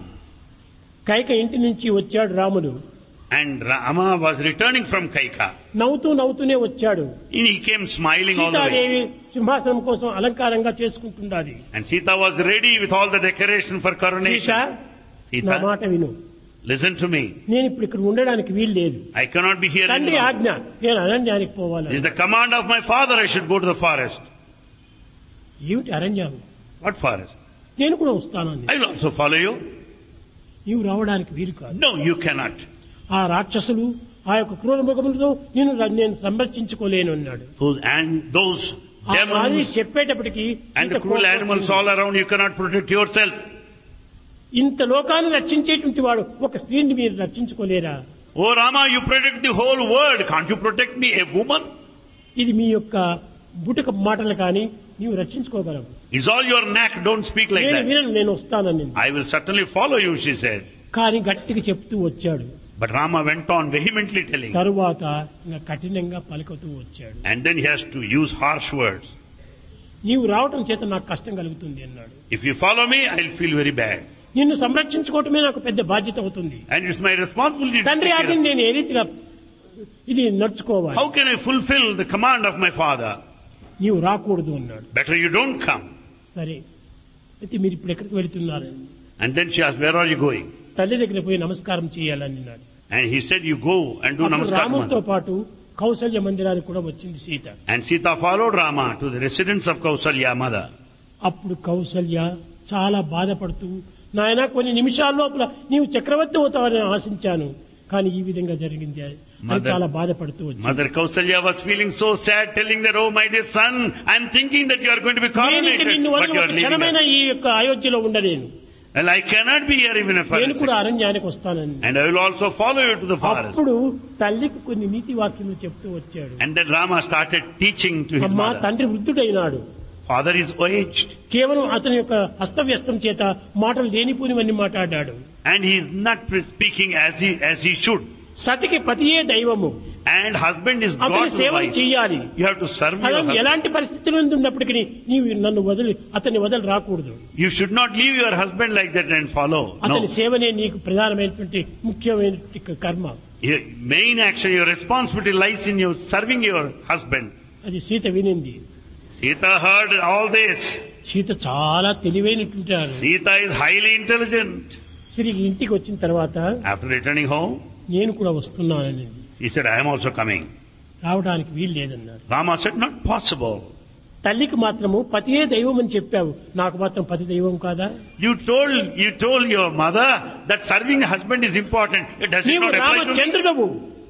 Kaika ఇంటి నుంచి వచ్చాడు రాముడు. And Rama was returning from Kaika. నవ్వుతూ నవ్వుతూనే వచ్చాడు. And he came smiling all the way. Sitadevi సింహాసనం కోసం అలంకారంగా చేసుకుంటున్నది. And Sita was ready with all the decoration for Sita coronation. నా Sita, మాట విను. listen to me. నేను ఇప్పుడు ఇక్కడ ఉండడానికి వీలు లేదు. I cannot be here తండ్రి anymore. ఆజ్ఞ, నేను అరణ్యానికి This పోవాలి. is the command of my father. I should go to the forest. ఏమిటి అరణ్యం? What forest? నేను కూడా వస్తాను. I will also follow you. నీవు రావడానికి వీలు కాదు. No, you cannot. ఆ రాక్షసులు ఆ యొక్క క్రూర మృగములతో నేను నేను సంరక్షించుకోలేను అన్నాడు. Those and those ఆ మాది demons చెప్పేటప్పటికి and ఇంత the cruel కోపం animals వచ్చింది. all around, you cannot protect yourself. ఇంత లోకాన్ని రక్షించేటువంటి వాడు ఒక స్త్రీని మీరు రక్షించుకోలేరా? Oh Rama, you protect the whole world. Can't you protect me, a woman? ఇది మీ యొక్క బుటక మాటలు కానీ నీవు రక్షించుకోగలవు. Is all your knack? Don't speak like నేను that. వినను, నేను వస్తానని. I will certainly follow you, she said. కానీ గట్టిగా చెప్తూ వచ్చాడు. But Rama went on vehemently telling. తరువాత ఇంకా కఠినంగా పలుకుతూ వచ్చాడు. And then he has to use harsh words. నీవు రావటం చేత నాకు కష్టం కలుగుతుంది అన్నాడు. If you follow me, I'll feel very bad. నిన్ను సంరక్షించుకోవటమే నాకు పెద్ద బాధ్యత అవుతుంది. And it's my responsibility to తండ్రి take care ఆజ్ఞని of- నేను ఏ రీతిగా ఇది నడుచుకోవాలి. How can I fulfill the command of my father? నీవు రాకూడదు అన్నాడు. Better you don't come. సరే అయితే మీరు ఇప్పుడు ఎక్కడికి వెళుతున్నారని. And then she asked, where are you going? తల్లి దగ్గర పోయి నమస్కారం చేయాలని అన్నాడు. And he said, you go and do అప్పుడు namaskar. రాముడితో to mother. పాటు కౌసల్య మందిరానికి కూడా వచ్చింది Sita. And Sita followed Rama to the residence of Kausalya, mother. అప్పుడు కౌసల్య చాలా బాధపడుతూ, నాయనా కొన్ని నిమిషాల లోపల నీవు చక్రవర్తి అవుతావని ఆశించాను, కానీ ఈ విధంగా జరిగింది అని Mother- చాలా బాధపడుతూ వచ్చింది. Mother Kausalya was feeling so sad, telling that, oh my dear son, I'm thinking that you are going to be నేను ఇంక coronated, నిన్ను but వదిలి you ఒక are leaving క్షణమైన us. ఈ యొక్క అయోధ్యలో ఉండలేను. Well, I cannot be here even if I నేను కూడా అరణ్యానికి వస్తానని. And I will also follow you to the forest. అప్పుడు తల్లికి కొన్ని నీతి వాక్యములు చెప్తూ వచ్చాడు. And then Rama started teaching to his అమ్మా, mother. తండ్రి వృద్ధుడైనాడు. Father is aged. కేవలం అతని యొక్క హస్తవ్యస్తం చేత మాటలు లేనిపోనివన్నీ మాట్లాడాడు. And he is not speaking as he, as he should. సతికి పతియే దైవము. And husband is అతని God to the సేవలు wife. చెయ్యాలి. You have to serve your అతను husband. ఎలాంటి పరిస్థితుల్లో ఉన్నప్పటికీ నీవు నన్ను వదిలి అతన్ని వదిలి రాకూడదు. You should not leave your husband like that and follow. అతని No. సేవనే నీకు ప్రధానమైనటువంటి ముఖ్యమైనటువంటి కర్మ. Your main action, your responsibility lies in your serving your husband. అది Sita వినింది. Sita heard all this. Sita చాలా తెలివైనటువంటి వారు. Sita is highly intelligent. తిరిగి ఇంటికి వచ్చిన తర్వాత After returning home, నేను కూడా వస్తున్నానని. he said, I am also coming. రావడానికి వీలు లేదన్నారు. Rama said, not possible. తల్లికి మాత్రము పతియే దైవం అని చెప్పావు, నాకు మాత్రం పతి దైవం కాదా? You told, you told your mother that serving a husband is important. It does it నీవు not apply to me? రామచంద్రుడవు,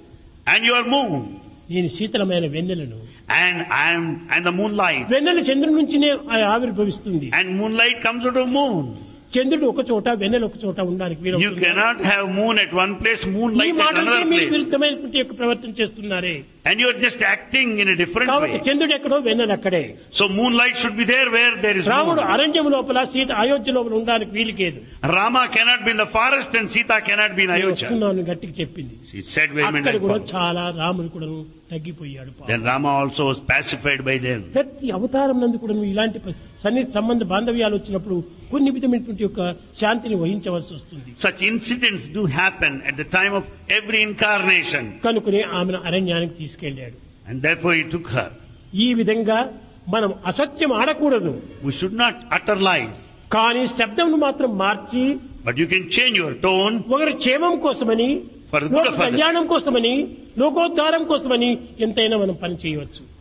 And you are moon. నేను శీతలమైన వెన్నెలను. And I am, and the moonlight. వెన్నెల చంద్రుడి నుంచినే ఆవిర్భవిస్తుంది. And moonlight comes out of moon. చంద్రుడు ఒక చోట వెన్నెల ఒక చోట ఉండడానికి వీలు You cannot have moon at one place, moonlight at another మీరు place. విరుద్ధమైనటువంటి యొక్క ప్రవర్తన చేస్తున్నారే. And you are just acting in a different కాబట్టి way. చంద్రుడు ఎక్కడో వెన్నెల అక్కడే. So moonlight should be there where there is రాముడు moon. అరణ్యం లోపల, సీత అయోధ్య లోపల ఉండడానికి వీలు లేదు. Rama cannot be in the forest and Sita cannot be in Ayodhya. వస్తున్నాను గట్టిగా చెప్పింది. She said అక్కడ vehemently. కూడా చాలా రాముడు కూడా తగ్గిపోయాడు. పాపం. Then Rama also was pacified by them. ప్రతి అవతారం నందు కూడా నువ్వు ఇలాంటి ప- సన్నిహిత సంబంధ బాంధవ్యాలు వచ్చినప్పుడు కొన్ని విధమైనటువంటి యొక్క శాంతిని వహించవలసి వస్తుంది. Such incidents do happen at the time of every incarnation. కనుకనే ఆమెను అరణ్యానికి తీసుకెళ్లాడు. And therefore he took her. ఈ విధంగా మనం అసత్యం ఆడకూడదు, We should not utter lies. కానీ శబ్దం మాత్రం మార్చి But you can change your tone ఒకరి క్షేమం కోసమని, For the good లోక of others. కళ్యాణం కోసమని, లోకోద్ధారం కోసమని ఎంతైనా మనం పని చేయవచ్చు.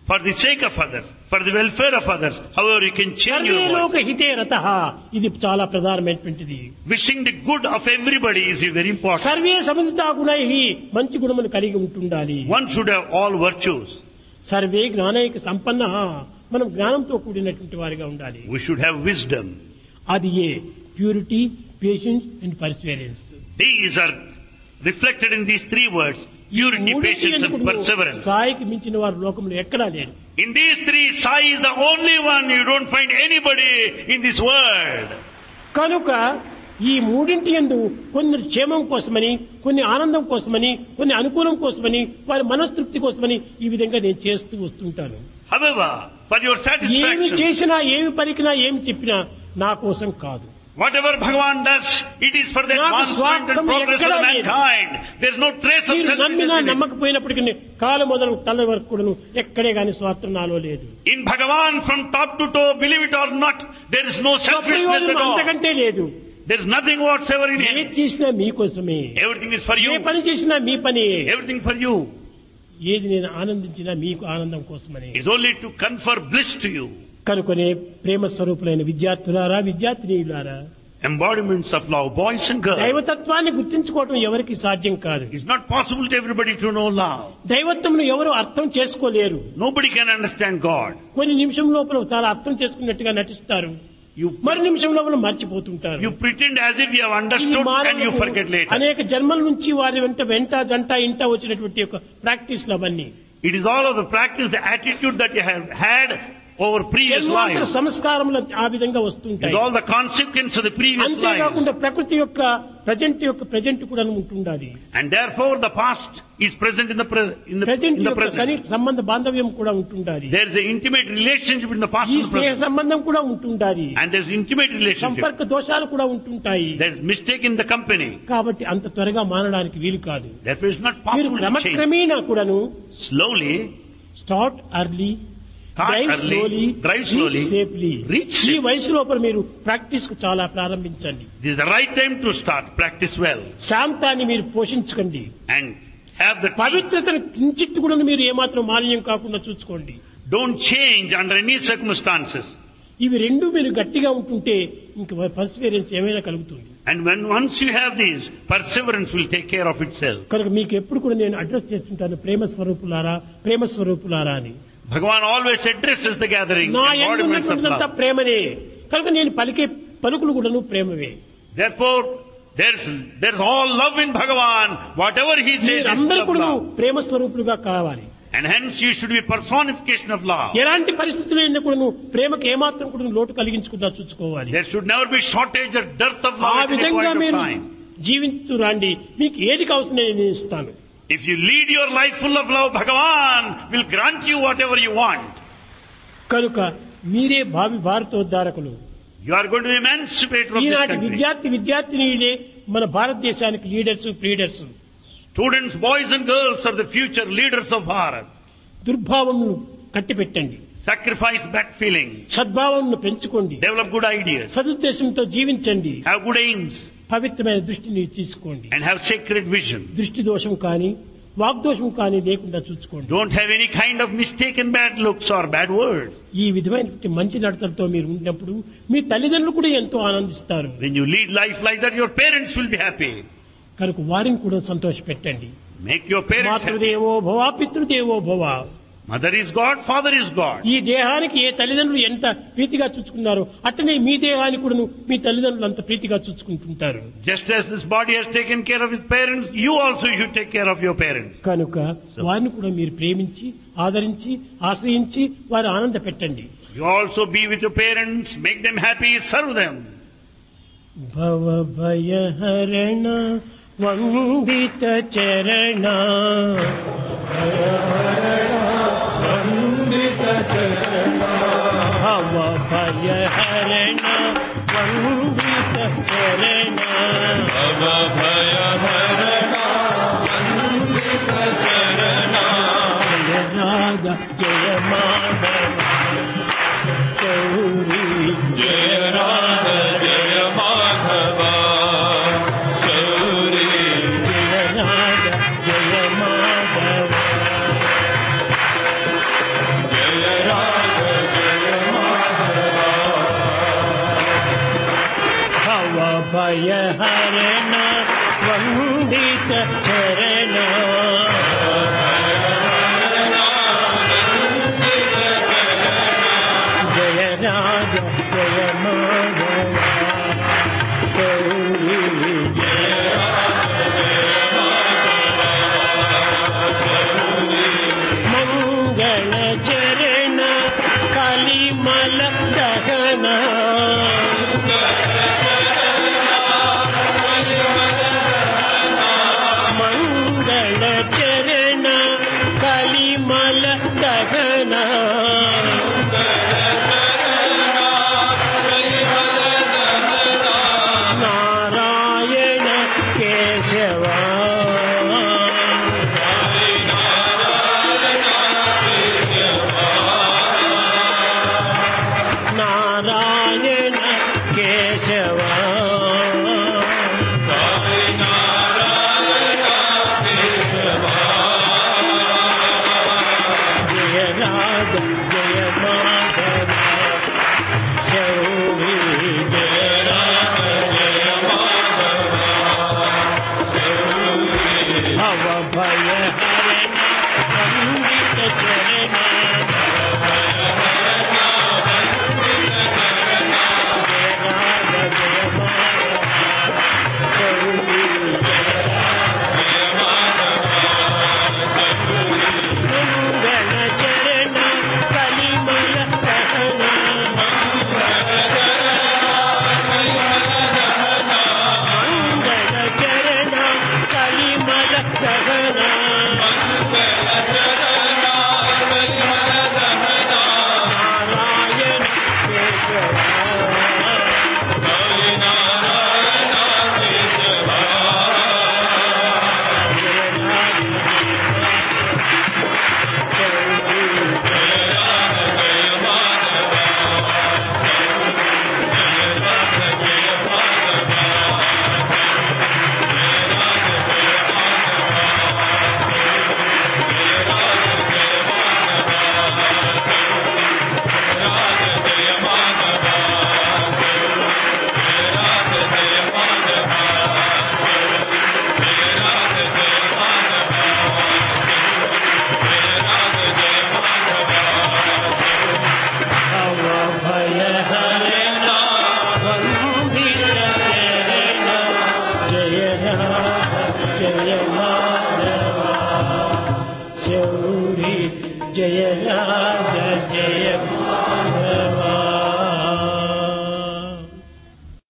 for the sake of others, for the welfare of others, however you can change your సర్వే లోక world. హితే రతః, ఇది చాలా ప్రధానమైనటువంటిది. Wishing the good of everybody is very important. సర్వే సమంతా గుణైః, మంచి గుణములు కలిగి ఉంటుండాలి. One should have all virtues. సర్వే జ్ఞానైక సంపన్నః, మనం జ్ఞానంతో కూడినటువంటి వారిగా ఉండాలి. We should have wisdom. అది ఏ purity, patience and perseverance. These are reflected in these three words: purity, patience and perseverance. సాయికి మించిన వారు లోకంలో ఎక్కడా లేరు. In these three, Sai is the only one. You don't find anybody in this world. కనుక ఈ మూడింటి యందు కొన్ని క్షేమం కోసమని, కొన్ని ఆనందం కోసమని, కొన్ని అనుకూలం కోసమని, వారి మనస్తృప్తి కోసమని ఈ విధంగా నేను చేస్తూ వస్తుంటాను. However, for your ఏమి satisfaction, చేసినా, ఏమి పలికినా, ఏమి చెప్పినా నా కోసం కాదు. whatever Bhagavan does, it is for the నాకు advancement and స్వార్థం progress of ఎక్కడా లేదు. mankind. There is no trace of మీరు నమ్మినా selfishness in it. నమ్మకపోయినప్పటికీ కాలు మొదలు తల వరకు కూడాను ఎక్కడే గాని స్వార్థం నాలో లేదు. In Bhagavan, from top to toe, believe it or not, there is no selfishness ప్రయోజనం at all. అంతకంటే లేదు. There is nothing whatsoever in ఏది it. చేసినా మీకోసమే, Everything is for A you. పని చేసినా మీ పని, Everything for you. ఏది నేను ఆనందించినా మీకు ఆనందం కోసమని. Is only to confer bliss to you. కనుకనే ప్రేమ స్వరూపులైన విద్యార్థులారా, విద్యార్థినీయులారా, Embodiments of love, boys and girls. దైవతత్వాన్ని గుర్తించుకోవడం ఎవరికి సాధ్యం కాదు. It's not possible to everybody to know love. దైవత్వమును ఎవరు అర్థం చేసుకోలేరు. Nobody can understand God. కొన్ని నిమిషం లోపల చాలా అర్థం చేసుకున్నట్టుగా నటిస్తారు, You, మరి నిమిషం లోపల మర్చిపోతుంటారు. you pretend as if you have ఈ understood and you మానవులకు forget later. అనేక జన్మల నుంచి వారి వెంట వెంట జంట ఇంట వచ్చినటువంటి యొక్క ప్రాక్టీస్లు అవన్నీ It is all of the practice, the attitude that you have had over previous జన్మాంతర lives. సంస్కారములు ఆ విధంగా It వస్తుంటాయి. is all the consequence of the previous lives. అంతేకాకుండా ప్రకృతి యొక్క ప్రజెంట్ యొక్క ప్రజెంట్ కూడా ఉంటుండాలి. And therefore the past is present in the, pre- in the, present in the యొక్క present. సన్నిహిత సంబంధ బాంధవ్యం కూడా ఉంటుండాలి. There is an intimate relationship in the past ఈ and the స్నేహ present. సంబంధం కూడా ఉంటుండాలి. And there is intimate relationship. సంపర్క దోషాలు కూడా ఉంటుంటాయి. There is mistake in the company. కాబట్టి అంత త్వరగా మానడానికి వీలు కాదు. Therefore it's not మీరు possible to change. క్రమక్రమేణా కూడాను Slowly, start early, Start drive early, slowly, drive slowly, safely. reach ఈ safe. వయసు లోపల మీరు ప్రాక్టీస్ కు చాలా ప్రారంభించండి. this is the right time to start. Practice well. శాంతాన్ని మీరు పోషించుకోండి. And have the peace. పవిత్రతను కించిత్తు కూడా మీరు ఏమాత్రం మాలిన్యం కాకుండా చూసుకోండి. Don't change under any circumstances. ఇవి రెండు మీరు గట్టిగా ఉంటుంటే ఇంక పర్సివరెన్స్ ఏమైనా కలుగుతుంది. And when once you have these, perseverance will take care of itself. కనుక మీకు ఎప్పుడు కూడా నేను అడ్రస్ చేస్తుంటాను, ప్రేమ స్వరూపులారా, ప్రేమ స్వరూపులారా అని. Bhagavan always addresses the gathering, నా embodiments of ఎందున్నటువంటిదంతా love. ప్రేమనే. కనుక నేను పలికే పలుకులు కూడాను ప్రేమవే. Therefore, there's there's all love in Bhagavan. Whatever he says is మీరందరూ full of కూడా love. ప్రేమ స్వరూపులుగా కావాలి. And hence you should be personification of love. ఎలాంటి పరిస్థితులు అయినా కూడా నువ్వు ప్రేమకు ఏమాత్రం కూడా లోటు కలిగించుకుంటా చూసుకోవాలి. There should never be shortage or dearth of ఆ love at any విధంగా point of మీరు time. జీవించు రండి. మీకు ఏది కావాల్సిన నేను ఇస్తాను. If you lead your life full of love, Bhagavan will grant you whatever you want. కనుక మీరే భావి భారతోద్ధారకులు. You are going to emancipate from this ఈనాటి country. విద్యార్థి విద్యార్థినీలే మన భారతదేశానికి లీడర్స్, ప్రీడర్స్. Students, boys and girls are the future leaders of Bharat. దుర్భావమును కట్టిపెట్టండి. Sacrifice bad feelings. సద్భావమును పెంచుకోండి. Develop good ideas. సదుద్దేశంతో జీవించండి. Have good aims. పవిత్రమైన దృష్టిని తీసుకోండి. And have sacred vision. దృష్టి దోషం కానీ వాగ్దోషం కానీ లేకుండా చూసుకోండి. Don't have any kind of mistaken bad looks or bad words. ఈ విధమైనటువంటి మంచి నడతలతో మీరు ఉన్నప్పుడు మీ తల్లిదండ్రులు కూడా ఎంతో ఆనందిస్తారు. When you lead life like that, your parents will be happy. కనుక వారిని కూడా సంతోషపెట్టండి. Make your parents happy. మాతృదేవో భవ, పితృదేవో భవ. Mother is God, father is God. ఈ దేహానికి ఏ తల్లిదండ్రులు ఎంత ప్రీతిగా చూసుకున్నారో అట్టనే మీ దేహానికి కూడా మీ తల్లిదండ్రులు అంత ప్రీతిగా చూసుకుంటుంటారు. Just as this body has taken care of its parents, you also should take care of your parents. కనుక వారిని కూడా మీరు ప్రేమించి, ఆదరించి, ఆశ్రయించి వారి ఆనంద పెట్టండి. You also be with your parents, make them happy, serve them. భవ భయ హరణ వందిత చరణ భవ భయ హరణ వందిత చరణ భవ భయ హరణ వందిత చరణ జయ రాగ జయ మాధవ చౌరీ జయ రాగ జయ మాధవ చౌరీ జయ రాగ జయ మాధవ జయ చరణ వందిత చరణ జయ రాజ జయ మాధవ చౌరీ మంగళ చరణ కలిమల దహన మంగళ చరణ కలిమల దహన నారాయణ కేశవ నారాయణ కేశవ జయ రాజ జయ మాధవ శౌరీ జయ రాజ జయ మాధవ భవ భయ హరణ వందిత చరణ జయ రాజ జయ మాధవ